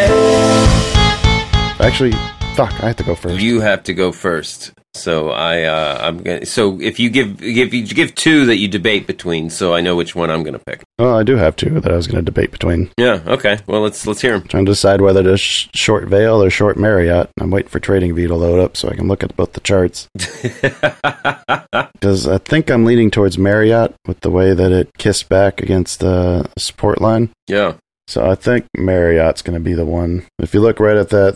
bet.
Actually, fuck, I have to go first.
You have to go first. So I'm gonna. So if you give two that you debate between, so I know which one I'm gonna pick.
Well, I do have two that I was going to debate between.
Yeah. Okay. Well, let's hear them.
Trying to decide whether to short Vail or short Marriott. I'm waiting for TradingView to load up so I can look at both the charts. Because I think I'm leaning towards Marriott with the way that it kissed back against the support line.
Yeah.
So I think Marriott's going to be the one. If you look right at that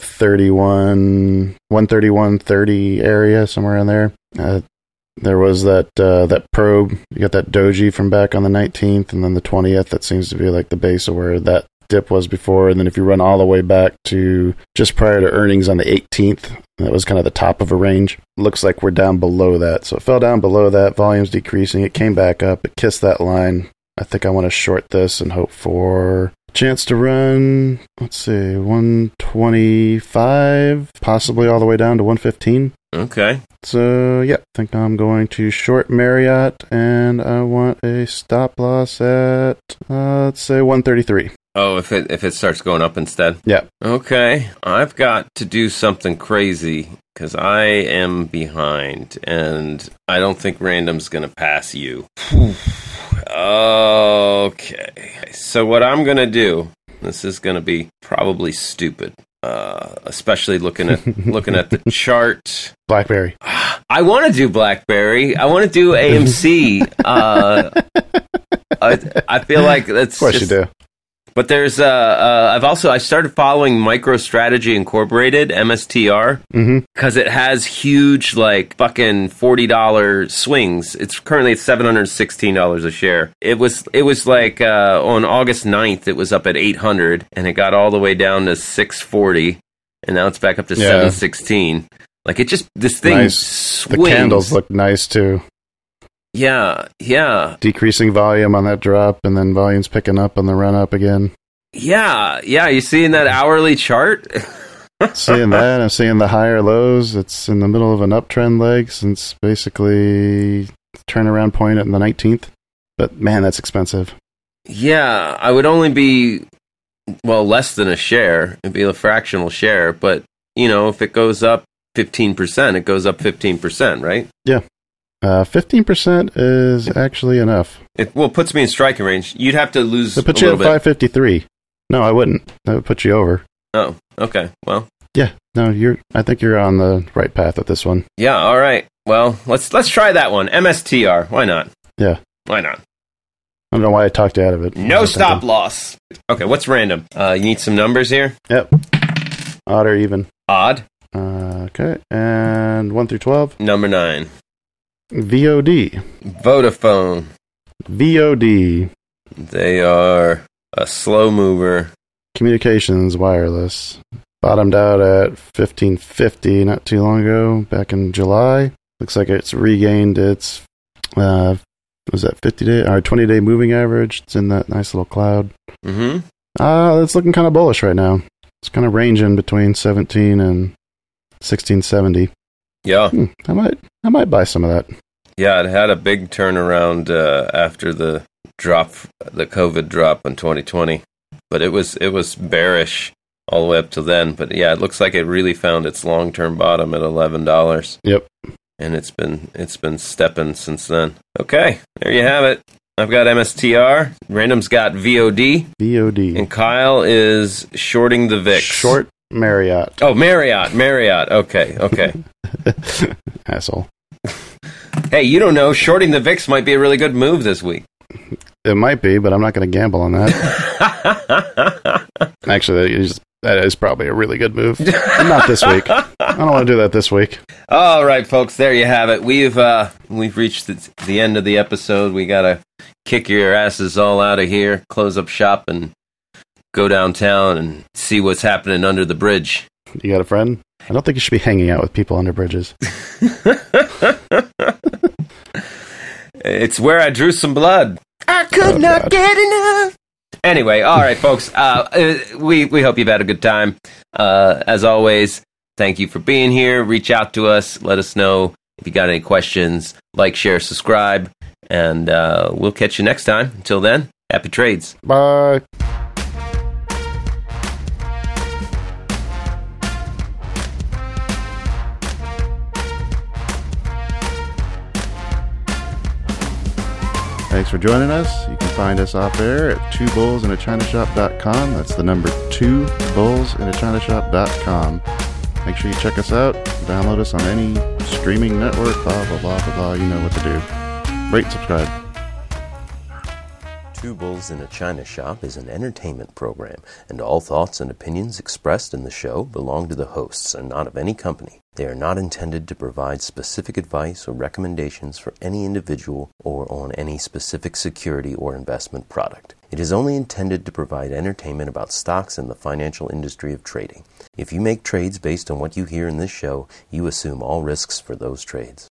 131.30 area, somewhere in there, there was that probe. You got that doji from back on the 19th, and then the 20th. That seems to be like the base of where that dip was before. And then if you run all the way back to just prior to earnings on the 18th, that was kind of the top of a range. Looks like we're down below that. So it fell down below that. Volume's decreasing. It came back up. It kissed that line. I think I want to short this and hope for chance to run, let's see, 125, possibly all the way down to 115.
Okay.
So, yeah, I think I'm going to short Marriott, and I want a stop loss at, let's say, 133.
Oh, if it starts going up instead?
Yeah.
Okay. I've got to do something crazy, because I am behind, and I don't think Random's going to pass you. Okay. So what I'm going to do, this is going to be probably stupid, especially looking at the chart.
BlackBerry.
I want to do BlackBerry. I want to do AMC. I feel like that's
of course you do.
But there's I started following MicroStrategy Incorporated, MSTR, because it has huge, like, fucking $40 swings. It's currently at $716 a share. It was like on August 9th, it was up at 800, and it got all the way down to 640, and now it's back up to 716. Like, it just, this thing
nice.
Swings.
The candles look nice too.
Yeah.
Decreasing volume on that drop, and then volume's picking up on the run up again.
Yeah. You seeing that hourly chart?
Seeing that. I'm seeing the higher lows. It's in the middle of an uptrend leg since basically turnaround point at the 19th. But man, that's expensive.
Yeah, I would only be, less than a share. It'd be a fractional share. But, if it goes up 15%, it goes up 15%, right?
Yeah. 15% is actually enough.
It puts me in striking range. You'd have to lose
It puts you at 553. No, I wouldn't. That would put you over.
Oh, okay. Well.
Yeah. No, I think you're on the right path with this one.
Yeah, all right. Well, let's try that one. MSTR. Why not?
Yeah.
Why not?
I don't know why I talked you out of it.
No stop loss. Okay, what's random? You need some numbers here?
Yep. Odd or even?
Odd.
Okay. And 1 through 12?
Number 9.
VOD.
Vodafone.
VOD.
They are a slow mover.
Communications wireless. Bottomed out at 1550 not too long ago, back in July. Looks like it's regained its, was that 50-day or 20-day moving average? It's in that nice little cloud.
Mm-hmm.
It's looking kind of bullish right now. It's kind of ranging between 17 and 1670.
Yeah.
I might buy some of that.
Yeah, it had a big turnaround after the drop, the COVID drop in 2020, but it was bearish all the way up to then. But yeah, it looks like it really found its long-term bottom at $11.
Yep.
And it's been stepping since then. Okay, there you have it. I've got MSTR. Random's got VOD.
VOD.
And Kyle is shorting the VIX.
Short Marriott.
Oh, Marriott. Okay.
Asshole.
Hey, you don't know. Shorting the VIX might be a really good move this week.
It might be, but I'm not going to gamble on that. Actually, that is probably a really good move. Not this week. I don't want to do that this week.
All right, folks, there you have it. We've reached the end of the episode. We got to kick your asses all out of here, close up shop, and go downtown and see what's happening under the bridge.
You got a friend? I don't think you should be hanging out with people under bridges.
It's where I drew some blood. I could not get enough. Anyway, all right, folks. We hope you've had a good time. As always, thank you for being here. Reach out to us. Let us know if you got any questions. Like, share, subscribe, and we'll catch you next time. Until then, happy trades.
Bye. Thanks for joining us. You can find us off air at twobullsinachinashop.com. That's the number 2bullsinachinashop.com. Make sure you check us out. Download us on any streaming network. Blah, blah, blah, blah, blah. You know what to do. Rate and subscribe.
Two Bulls in a China Shop is an entertainment program, and all thoughts and opinions expressed in the show belong to the hosts and not of any company. They are not intended to provide specific advice or recommendations for any individual or on any specific security or investment product. It is only intended to provide entertainment about stocks and the financial industry of trading. If you make trades based on what you hear in this show, you assume all risks for those trades.